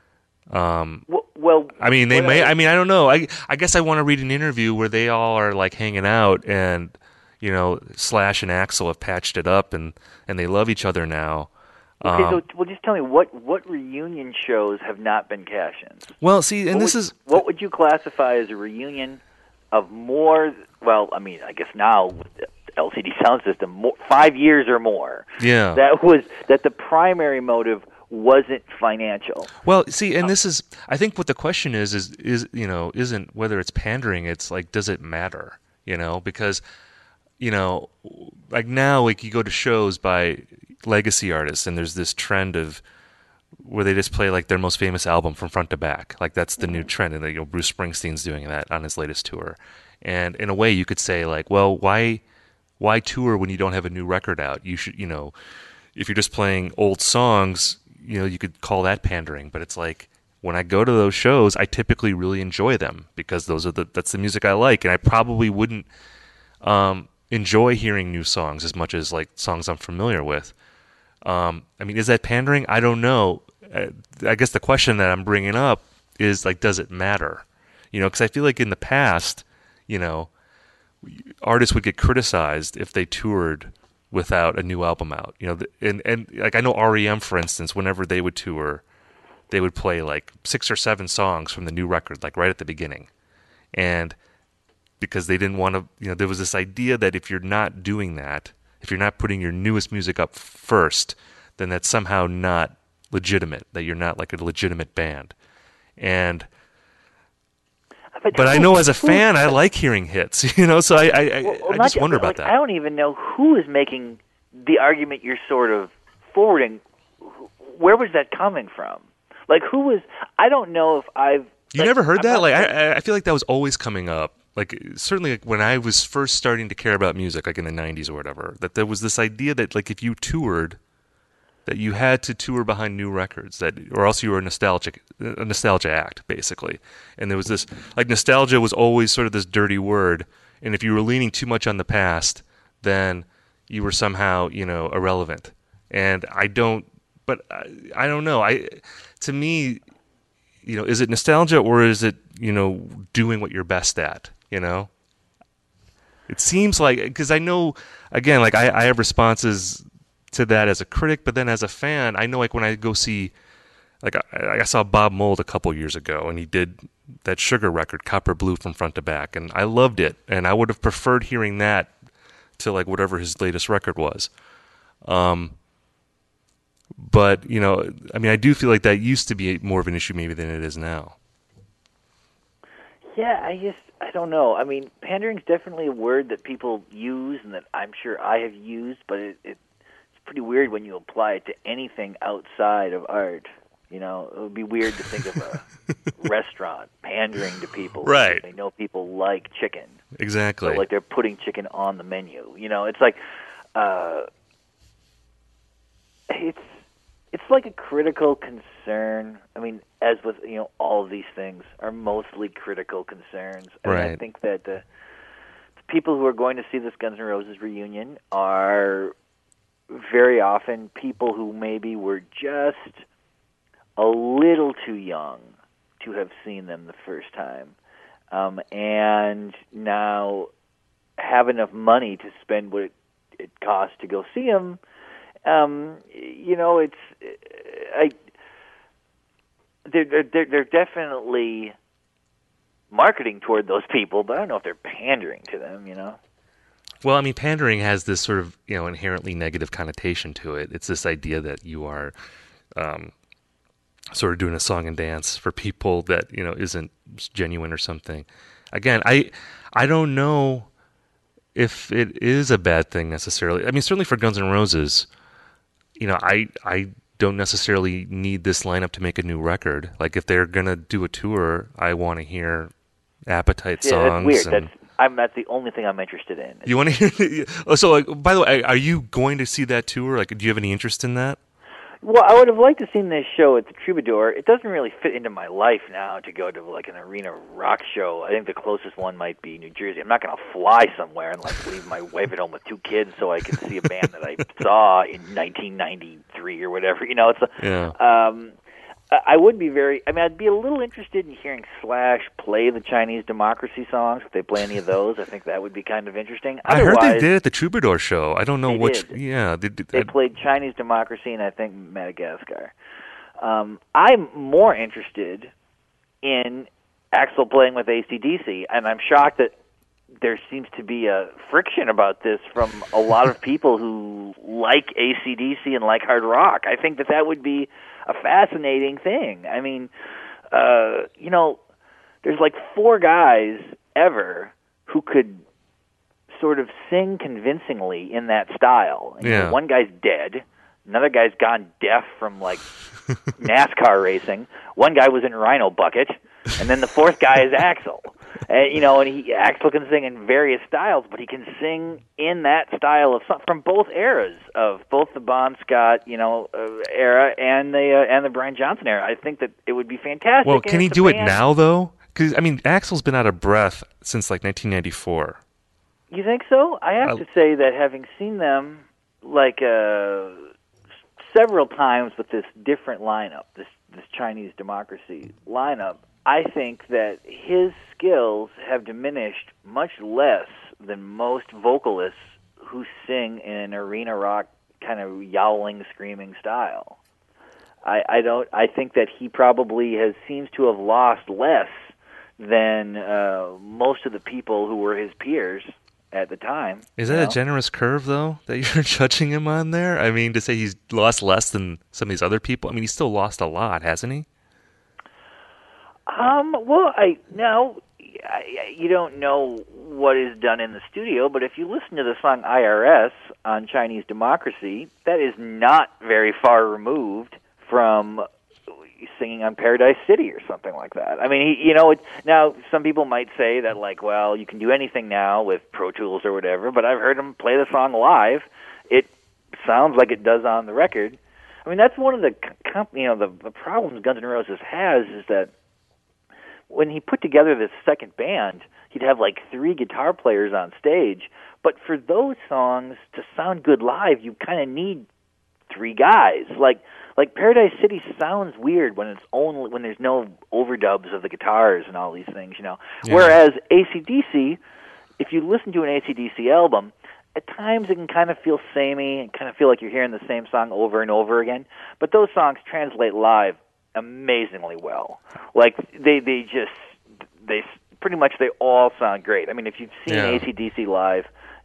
Well, I mean, they may. I mean, I don't know. I guess I want to read an interview where they all are like hanging out and. You know, Slash and Axl have patched it up, and they love each other now. Okay, so well, just tell me what reunion shows have not been cash-ins? Well, see, and what would you classify as a reunion of more? Well, I mean, I guess now with the LCD Sound System, 5 years or more. Yeah, that the primary motive wasn't financial. Well, see, and this is, I think, what the question is you know, isn't whether it's pandering. It's like, does it matter? You know, because. You know, like now, like you go to shows by legacy artists, and there's this trend of where they just play like their most famous album from front to back. Like that's the new trend, and you know, Bruce Springsteen's doing that on his latest tour. And in a way, you could say like, well, why tour when you don't have a new record out? You should, you know, if you're just playing old songs, you know, you could call that pandering. But it's like when I go to those shows, I typically really enjoy them because that's the music I like, and I probably wouldn't. Enjoy hearing new songs as much as like songs I'm familiar with. I mean, is that pandering? I don't know. I guess the question that I'm bringing up is like, does it matter? You know, because I feel like in the past, you know, artists would get criticized if they toured without a new album out. And like I know REM, for instance, whenever they would tour, they would play like 6 or 7 songs from the new record, like right at the beginning, and because they didn't want to, there was this idea that if you're not doing that, if you're not putting your newest music up first, then that's somehow not legitimate, that you're not like a legitimate band. But I know as a fan, I like hearing hits, so I just wonder about that. I don't even know who is making the argument you're sort of forwarding. Where was that coming from? Like, who was, I don't know if I've... You never heard that? Like, I feel like that was always coming up. Like, certainly like when I was first starting to care about music, like in the 90s or whatever, that there was this idea that, like, if you toured, that you had to tour behind new records, or else you were a nostalgia act, basically. And there was this, like, nostalgia was always sort of this dirty word, and if you were leaning too much on the past, then you were somehow, irrelevant. And I don't know. To me, is it nostalgia or is it, doing what you're best at, It seems like, because I know, again, like I have responses to that as a critic, but then as a fan, I know like when I go see, like I saw Bob Mould a couple years ago, and he did that Sugar record, Copper Blue, from front to back, and I loved it, and I would have preferred hearing that to like whatever his latest record was. But, I do feel like that used to be more of an issue maybe than it is now. Yeah, I don't know. I mean, pandering's definitely a word that people use and that I'm sure I have used, but it's pretty weird when you apply it to anything outside of art. It would be weird to think of a restaurant pandering to people. Right. They know people like chicken. Exactly. So, like, they're putting chicken on the menu. It's like, it's like a critical concern. I mean, as with, all of these things are mostly critical concerns. Right. I think that the people who are going to see this Guns N' Roses reunion are very often people who maybe were just a little too young to have seen them the first time, and now have enough money to spend what it costs to go see them. They're definitely marketing toward those people, but I don't know if they're pandering to them. Well, pandering has this sort of inherently negative connotation to it. It's this idea that you are sort of doing a song and dance for people that isn't genuine or something. Again, I don't know if it is a bad thing necessarily. Certainly for Guns N' Roses, I don't necessarily need this lineup to make a new record. Like, if they're gonna do a tour, I want to hear Appetite songs. That's weird. That's the only thing I'm interested in. You want to hear? So, like, by the way, are you going to see that tour? Like, do you have any interest in that? Well, I would have liked to have seen this show at the Troubadour. It doesn't really fit into my life now to go to like an arena rock show. I think the closest one might be New Jersey. I'm not going to fly somewhere and like leave my wife at home with 2 kids so I can see a band that I saw in 1993 or whatever. I would be I'd be a little interested in hearing Slash play the Chinese Democracy songs. If they play any of those, I think that would be kind of interesting. I heard they did at the Troubadour show. I don't know which. Did. Yeah, they played Chinese Democracy and I think Madagascar. I'm more interested in Axl playing with AC/DC, and I'm shocked that there seems to be a friction about this from a lot of people who like AC/DC and like hard rock. I think that would be a fascinating thing. There's like 4 guys ever who could sort of sing convincingly in that style. One guy's dead. Another guy's gone deaf from like NASCAR racing. One guy was in Rhino Bucket. And then the 4th guy is Axl. And Axl can sing in various styles, but he can sing in that style of from both eras of both the Bon Scott, era and the Brian Johnson era. I think that it would be fantastic. Well, can he do it now though? Because Axl's been out of breath since like 1994. You think so? I have to say that having seen them like several times with this different lineup, this Chinese Democracy lineup, I think that his skills have diminished much less than most vocalists who sing in an arena rock kind of yowling, screaming style. I think that he probably seems to have lost less than most of the people who were his peers at the time. Is that a generous curve, though, that you're judging him on there? I mean, to say he's lost less than some of these other people? I mean, he's still lost a lot, hasn't he? Well, you don't know what is done in the studio, but if you listen to the song IRS on Chinese Democracy, that is not very far removed from singing on Paradise City or something like that. I mean, now some people might say that, like, well, you can do anything now with Pro Tools or whatever, but I've heard him play the song live. It sounds like it does on the record. I mean, that's one of the the problems Guns N' Roses has, is that when he put together this second band, he'd have like 3 guitar players on stage, but for those songs to sound good live, you kind of need 3 guys. Like Paradise City sounds weird when there's no overdubs of the guitars and all these things, Yeah. Whereas AC/DC, if you listen to an AC/DC album, at times it can kind of feel samey and kind of feel like you're hearing the same song over and over again. But those songs translate live amazingly well. Like they pretty much they all sound great. I mean, if you've seen AC/DC live,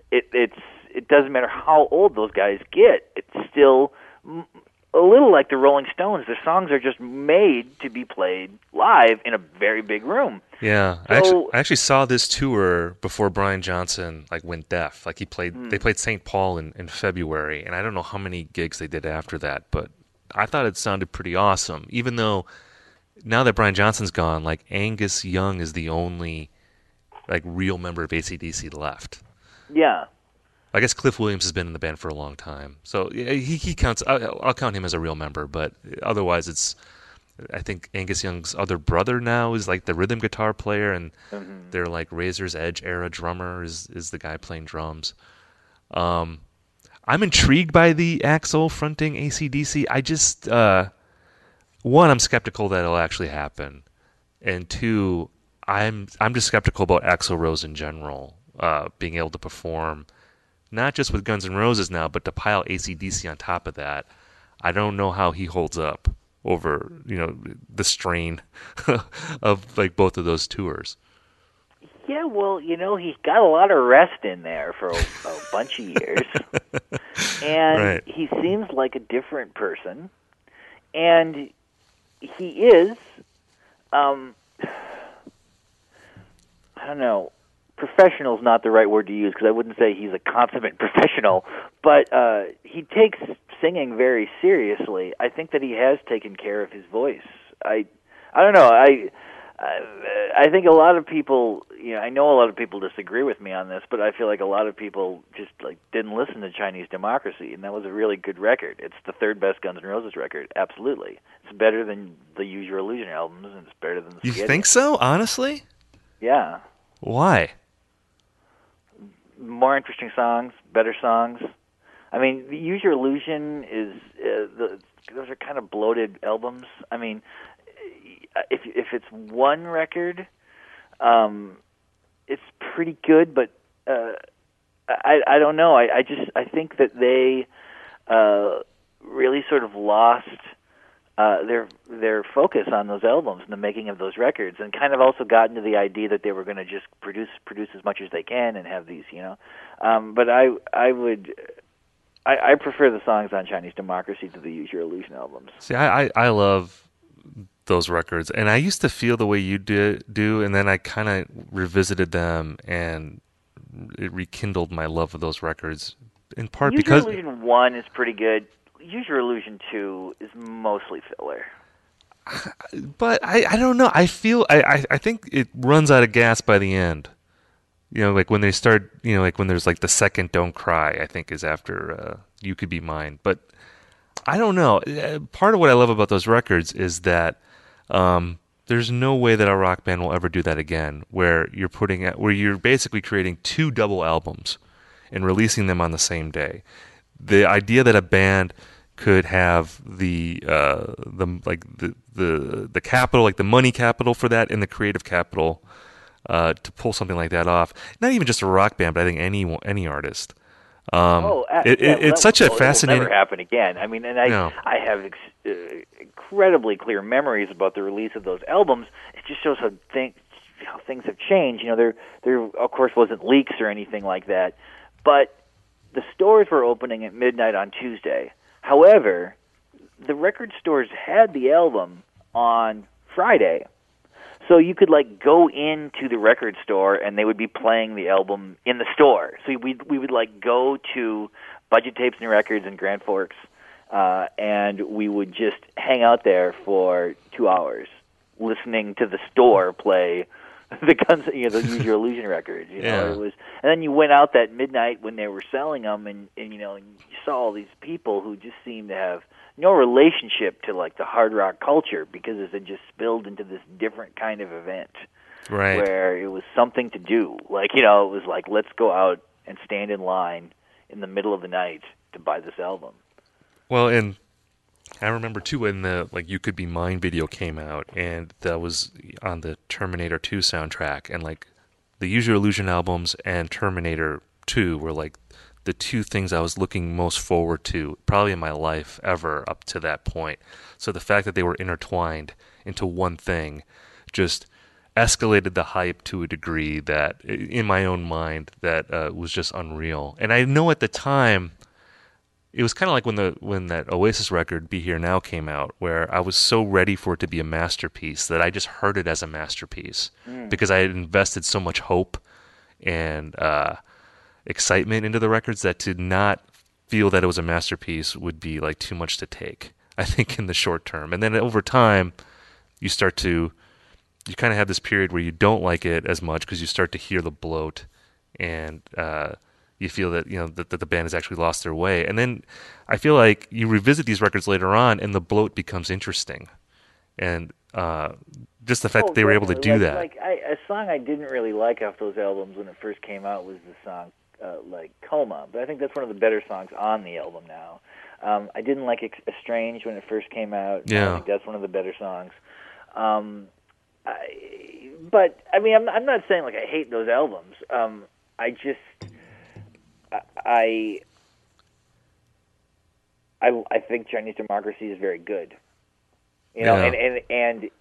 it doesn't matter how old those guys get. It's still a little like the Rolling Stones. Their songs are just made to be played live in a very big room. Yeah, so, I actually saw this tour before Brian Johnson went deaf. Like they played St. Paul in February, and I don't know how many gigs they did after that, but I thought it sounded pretty awesome. Even though now that Brian Johnson's gone, like Angus Young is the only real member of AC/DC left. Yeah. I guess Cliff Williams has been in the band for a long time, so he counts. I'll count him as a real member, but otherwise, I think Angus Young's other brother now is like the rhythm guitar player, and their Razor's Edge era drummer is the guy playing drums. I'm intrigued by the Axl fronting AC/DC. I just one, I'm skeptical that it'll actually happen, and 2, I'm just skeptical about Axl Rose in general being able to perform. Not just with Guns N' Roses now, but to pile AC/DC on top of that, I don't know how he holds up over the strain of both of those tours. Yeah, well, he's got a lot of rest in there for a bunch of years, and he seems like a different person, and he is, I don't know. Professional is not the right word to use, because I wouldn't say he's a consummate professional, but he takes singing very seriously. I think that he has taken care of his voice. I don't know. I think a lot of people, I know a lot of people disagree with me on this, but I feel like a lot of people just didn't listen to Chinese Democracy, and that was a really good record. It's the 3rd best Guns N' Roses record, absolutely. It's better than the Use Your Illusion albums, and it's better than the You think so? Honestly? Yeah. Why? More interesting songs, better songs. I mean, Use Your Illusion is those are kind of bloated albums. I mean, if it's one record, it's pretty good, but I don't know. I think that they really sort of lost their focus on those albums and the making of those records, and kind of also got into the idea that they were going to just produce as much as they can and have these, But I prefer the songs on Chinese Democracy to the Use Your Illusion albums. See, I love those records, and I used to feel the way you do, and then I kind of revisited them, and it rekindled my love of those records. In part because Use Your Illusion 1 is pretty good. Use Your Illusion 2 is mostly filler. But I don't know. I feel I think it runs out of gas by the end. When they start, when there's the second Don't Cry, I think is after You Could Be Mine. But I don't know. Part of what I love about those records is that there's no way that a rock band will ever do that again, where you're basically creating 2 double albums and releasing them on the same day. The idea that a band could have the capital, the money capital for that, and the creative capital to pull something like that off. Not even just a rock band, but I think any artist. It's such a fascinating. It will never happen again. I mean, and I have incredibly clear memories about the release of those albums. It just shows how things have changed. There of course wasn't leaks or anything like that, but the stores were opening at midnight on Tuesday. However, the record stores had the album on Friday. So you could go into the record store and they would be playing the album in the store. So we would go to Budget Tapes and Records in Grand Forks, and we would just hang out there for 2 hours listening to the store play the Guns, the Use Your Illusion records. It was, and then you went out that midnight when they were selling them, and you saw all these people who just seemed to have no relationship to the hard rock culture because it had just spilled into this different kind of event, right? Where it was something to do. It was let's go out and stand in line in the middle of the night to buy this album. Well, and I remember too when the You Could Be Mine video came out, and that was on the Terminator 2 soundtrack, and the Use Your Illusion albums and Terminator 2 were the two things I was looking most forward to probably in my life ever up to that point. So the fact that they were intertwined into one thing just escalated the hype to a degree that, in my own mind, that was just unreal. And I know at the time, it was kind of like when that Oasis record, Be Here Now, came out, where I was so ready for it to be a masterpiece that I just heard it as a masterpiece because I had invested so much hope and excitement into the records that to not feel that it was a masterpiece would be too much to take, I think, in the short term. And then over time, you kind of have this period where you don't like it as much because you start to hear the bloat and you feel that that the band has actually lost their way. And then I feel like you revisit these records later on and the bloat becomes interesting. And just the fact that they were able to do that. A song I didn't really like off those albums when it first came out was the song Coma, but I think that's one of the better songs on the album now. I didn't like Estranged when it first came out. Yeah. I think that's one of the better songs. But I mean, I'm not saying I hate those albums. I think Chinese Democracy is very good. And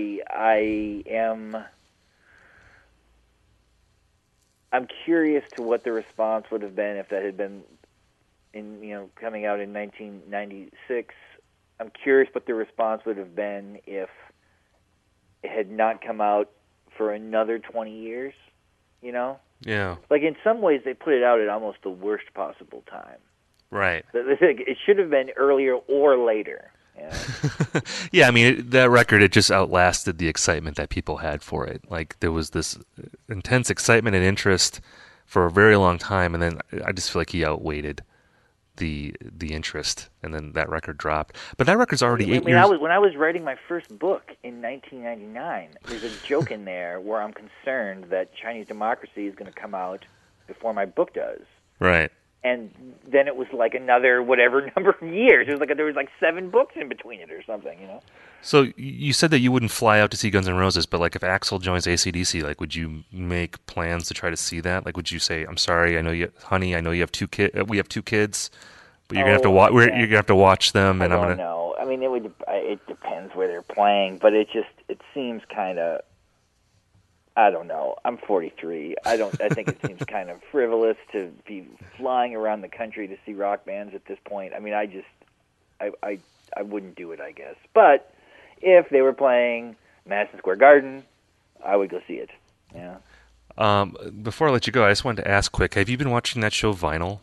I'm curious to what the response would have been if that had been coming out in 1996. I'm curious what the response would have been if it had not come out for another 20 years, Yeah. In some ways, they put it out at almost the worst possible time. Right. It should have been earlier or later. Yeah, I mean, that record, it just outlasted the excitement that people had for it. There was this intense excitement and interest for a very long time, and then I just feel like he outweighed the interest, and then that record dropped. But that record's already 8 years... When I was writing my first book in 1999, there's a joke in there where I'm concerned that Chinese Democracy is going to come out before my book does. Right. And then it was another whatever number of years. It was there was 7 books in between it or something, So you said that you wouldn't fly out to see Guns N' Roses, but if Axl joins AC/DC, would you make plans to try to see that? Would you say, "I'm sorry, I know you have 2 kids. We have 2 kids, but you're gonna have to watch. You're gonna have to watch them." And I don't know. I mean, it depends where they're playing, but it seems kind of. I don't know. I'm 43. I think it seems kind of frivolous to be flying around the country to see rock bands at this point. I mean, I wouldn't do it, I guess. But if they were playing Madison Square Garden, I would go see it. Yeah. Before I let you go, I just wanted to ask quick: have you been watching that show Vinyl?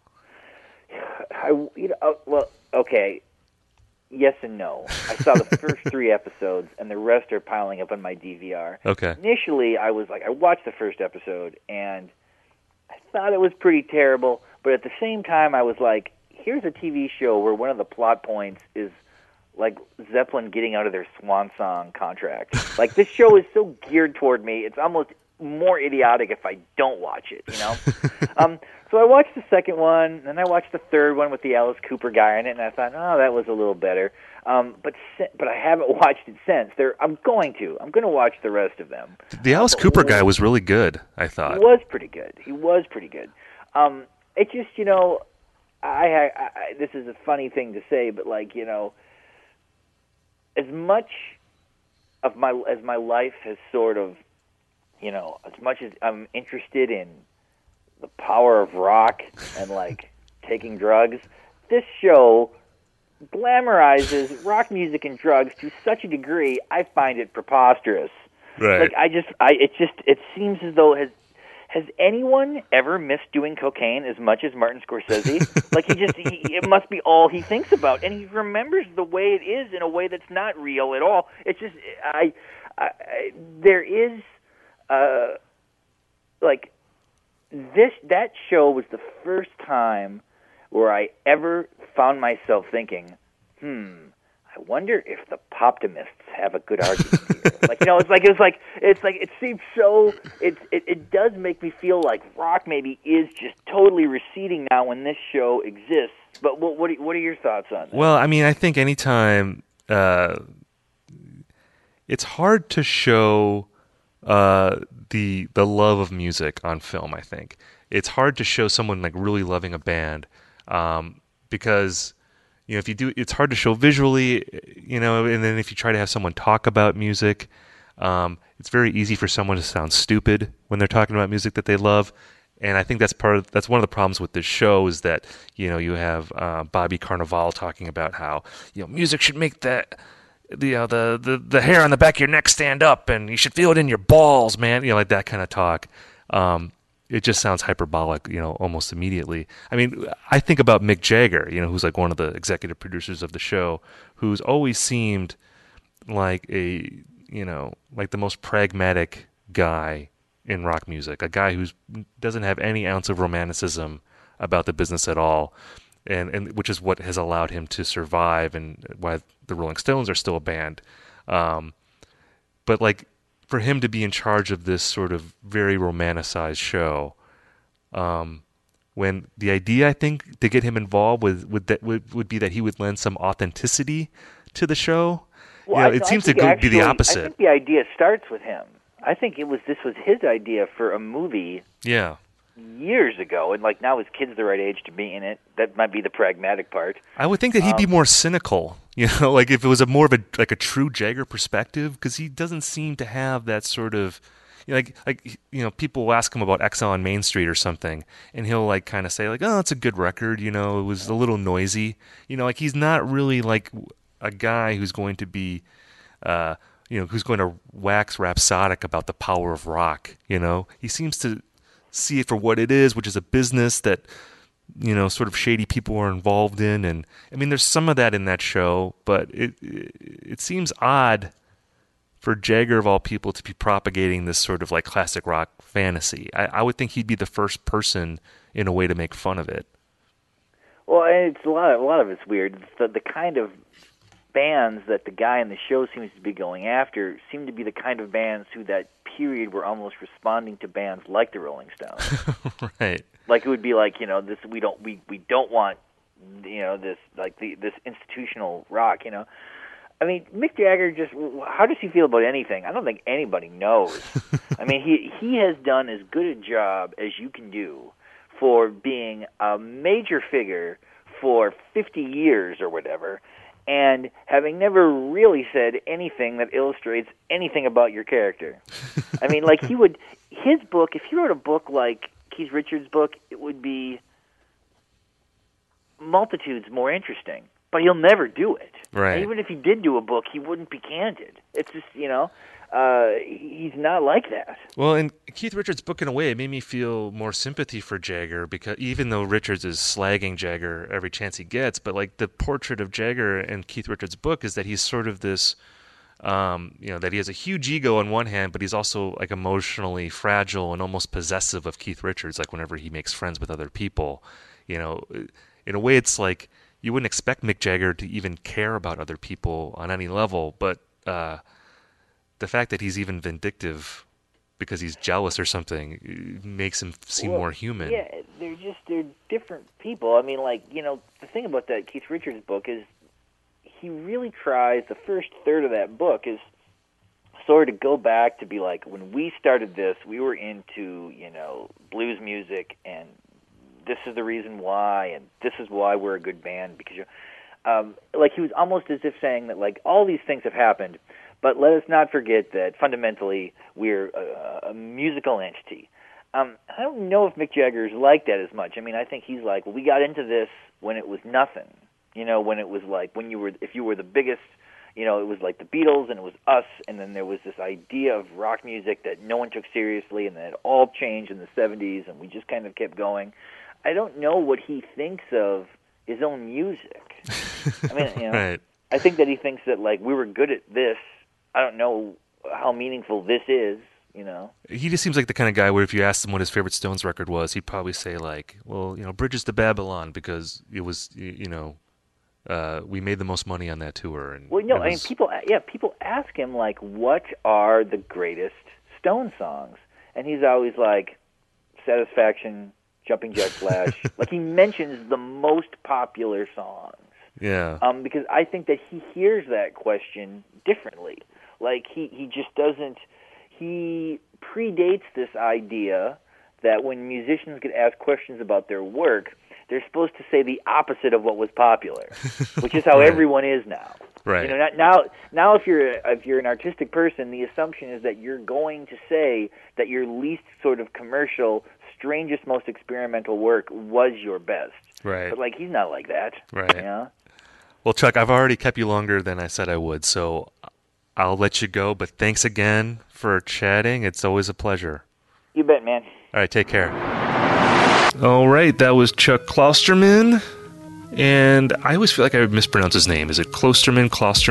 Well, okay. Yes and no. I saw the first 3 episodes, and the rest are piling up on my DVR. Okay. Initially, I watched the first episode, and I thought it was pretty terrible, but at the same time, I was like, here's a TV show where one of the plot points is, Zeppelin getting out of their swan song contract. This show is so geared toward me, it's almost more idiotic if I don't watch it, So I watched the second one, and I watched the third one with the Alice Cooper guy in it, and I thought, oh, that was a little better. But I haven't watched it since. I'm going to watch the rest of them. The Alice Cooper guy was really good, I thought. He was pretty good. It just, I this is a funny thing to say, but as much of my life has sort of, as much as I'm interested in the power of rock and taking drugs, this show glamorizes rock music and drugs to such a degree I find it preposterous. Right. It seems as though has anyone ever missed doing cocaine as much as Martin Scorsese? It must be all he thinks about, and he remembers the way it is in a way that's not real at all. It's just there is that show was the first time where I ever found myself thinking, I wonder if the Poptimists have a good argument here. It seems so. It does make me feel like rock maybe is just totally receding now when this show exists. But what are your thoughts on that? Well, I mean, I think anytime it's hard to show the love of music on film. I think it's hard to show someone really loving a band because. If you do, it's hard to show visually, and then if you try to have someone talk about music, it's very easy for someone to sound stupid when they're talking about music that they love. And I think that's one of the problems with this show is that, you have Bobby Carnival talking about how, music should make the hair on the back of your neck stand up and you should feel it in your balls, man. That kind of talk. It just sounds hyperbolic, almost immediately. I mean, I think about Mick Jagger, who's one of the executive producers of the show, who's always seemed like the most pragmatic guy in rock music, a guy who doesn't have any ounce of romanticism about the business at all, and which is what has allowed him to survive and why the Rolling Stones are still a band. But for him to be in charge of this sort of very romanticized show, when the idea, I think, to get him involved would be that he would lend some authenticity to the show. Well, it seems to be the opposite. I think the idea starts with him. I think this was his idea for a movie. Yeah. Years ago, and now his kid's the right age to be in it. That might be the pragmatic part. I would think that he'd be more cynical, if it was more of a true Jagger perspective, because he doesn't seem to have that sort of, people will ask him about Exile on Main Street or something, and he'll kind of say oh, it's a good record, it was a little noisy, he's not really a guy who's going to be, who's going to wax rhapsodic about the power of rock, he seems to see it for what it is, which is a business that, sort of shady people are involved in. And I mean, there's some of that in that show, but it seems odd for Jagger, of all people, to be propagating this sort of classic rock fantasy. I would think he'd be the first person in a way to make fun of it. Well, it's a lot of it's weird. The kind of bands that the guy in the show seems to be going after seem to be the kind of bands who that period were almost responding to bands like the Rolling Stones. Right. It would be this we don't want this this institutional rock, I mean, Mick Jagger how does he feel about anything? I don't think anybody knows. I mean, he has done as good a job as you can do for being a major figure for 50 years or whatever, and having never really said anything that illustrates anything about your character. I mean, his book, if he wrote a book like Keith Richards' book, it would be multitudes more interesting. But he'll never do it. Right. And even if he did do a book, he wouldn't be candid. It's just, he's not like that. Well, in Keith Richards' book, in a way, it made me feel more sympathy for Jagger, because even though Richards is slagging Jagger every chance he gets, but the portrait of Jagger in Keith Richards' book is that he's sort of this, that he has a huge ego on one hand, but he's also emotionally fragile and almost possessive of Keith Richards. Whenever he makes friends with other people, in a way, it's you wouldn't expect Mick Jagger to even care about other people on any level, but the fact that he's even vindictive because he's jealous or something. It makes him seem more human. Yeah, they're different people. I mean, like, the thing about that Keith Richards book is he really tries, the first third of that book is sort of go back to be like, when we started this, we were into, blues music, and this is the reason why, and this is why we're a good band, because like he was almost as if saying that, like, all these things have happened, but let us not forget that fundamentally we're a musical entity. I don't know if Mick Jagger's like that as much. I mean, I think he's like, well, we got into this when it was nothing. When it was like, if you were the biggest, it was like the Beatles and it was us, and then there was this idea of rock music that no one took seriously, and then it all changed in the 70s, and we just kind of kept going. I don't know what he thinks of his own music. I mean, Right. I think that he thinks that, like, we were good at this. I don't know how meaningful this is, He just seems like the kind of guy where if you asked him what his favorite Stones record was, he'd probably say, like, well, Bridges to Babylon, because it was, we made the most money on that tour. And well, I mean, people ask him, like, what are the greatest Stone songs? And he's always like, Satisfaction, Jumping Jack Flash. Like, he mentions the most popular songs. Yeah. Because I think that he hears that question differently. Like, he just doesn't, he predates this idea that when musicians get asked questions about their work, they're supposed to say the opposite of what was popular, which is how Right. everyone is now. Right. Now if you're an artistic person, the assumption is that you're going to say that your least sort of commercial, strangest, most experimental work was your best. Right. But, like, he's not like that. Right. Well, Chuck, I've already kept you longer than I said I would, so I'll let you go, but thanks again for chatting. It's always a pleasure. You bet, man. All right, take care. All right, that was Chuck Klosterman, and I always feel like I would mispronounce his name. Is it Klosterman?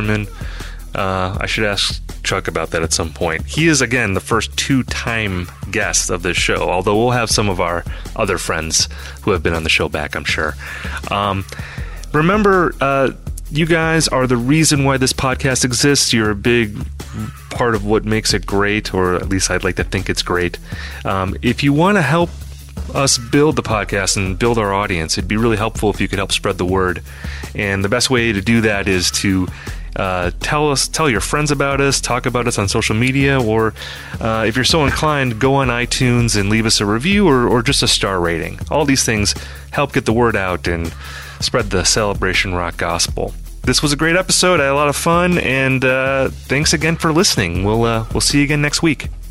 I should ask Chuck about that at some point. He is, again, the first two-time guest of this show, although we'll have some of our other friends who have been on the show back, I'm sure. Remember, you guys are the reason why this podcast exists. You're a big part of what makes it great, or at least I'd like to think it's great. If you want to help us build the podcast and build our audience, it'd be really helpful if you could help spread the word. And the best way to do that is to tell your friends about us, talk about us on social media, or if you're so inclined, go on iTunes and leave us a review or just a star rating. All these things help get the word out and spread the Celebration Rock gospel. This was a great episode. I had a lot of fun, and thanks again for listening. We'll see you again next week.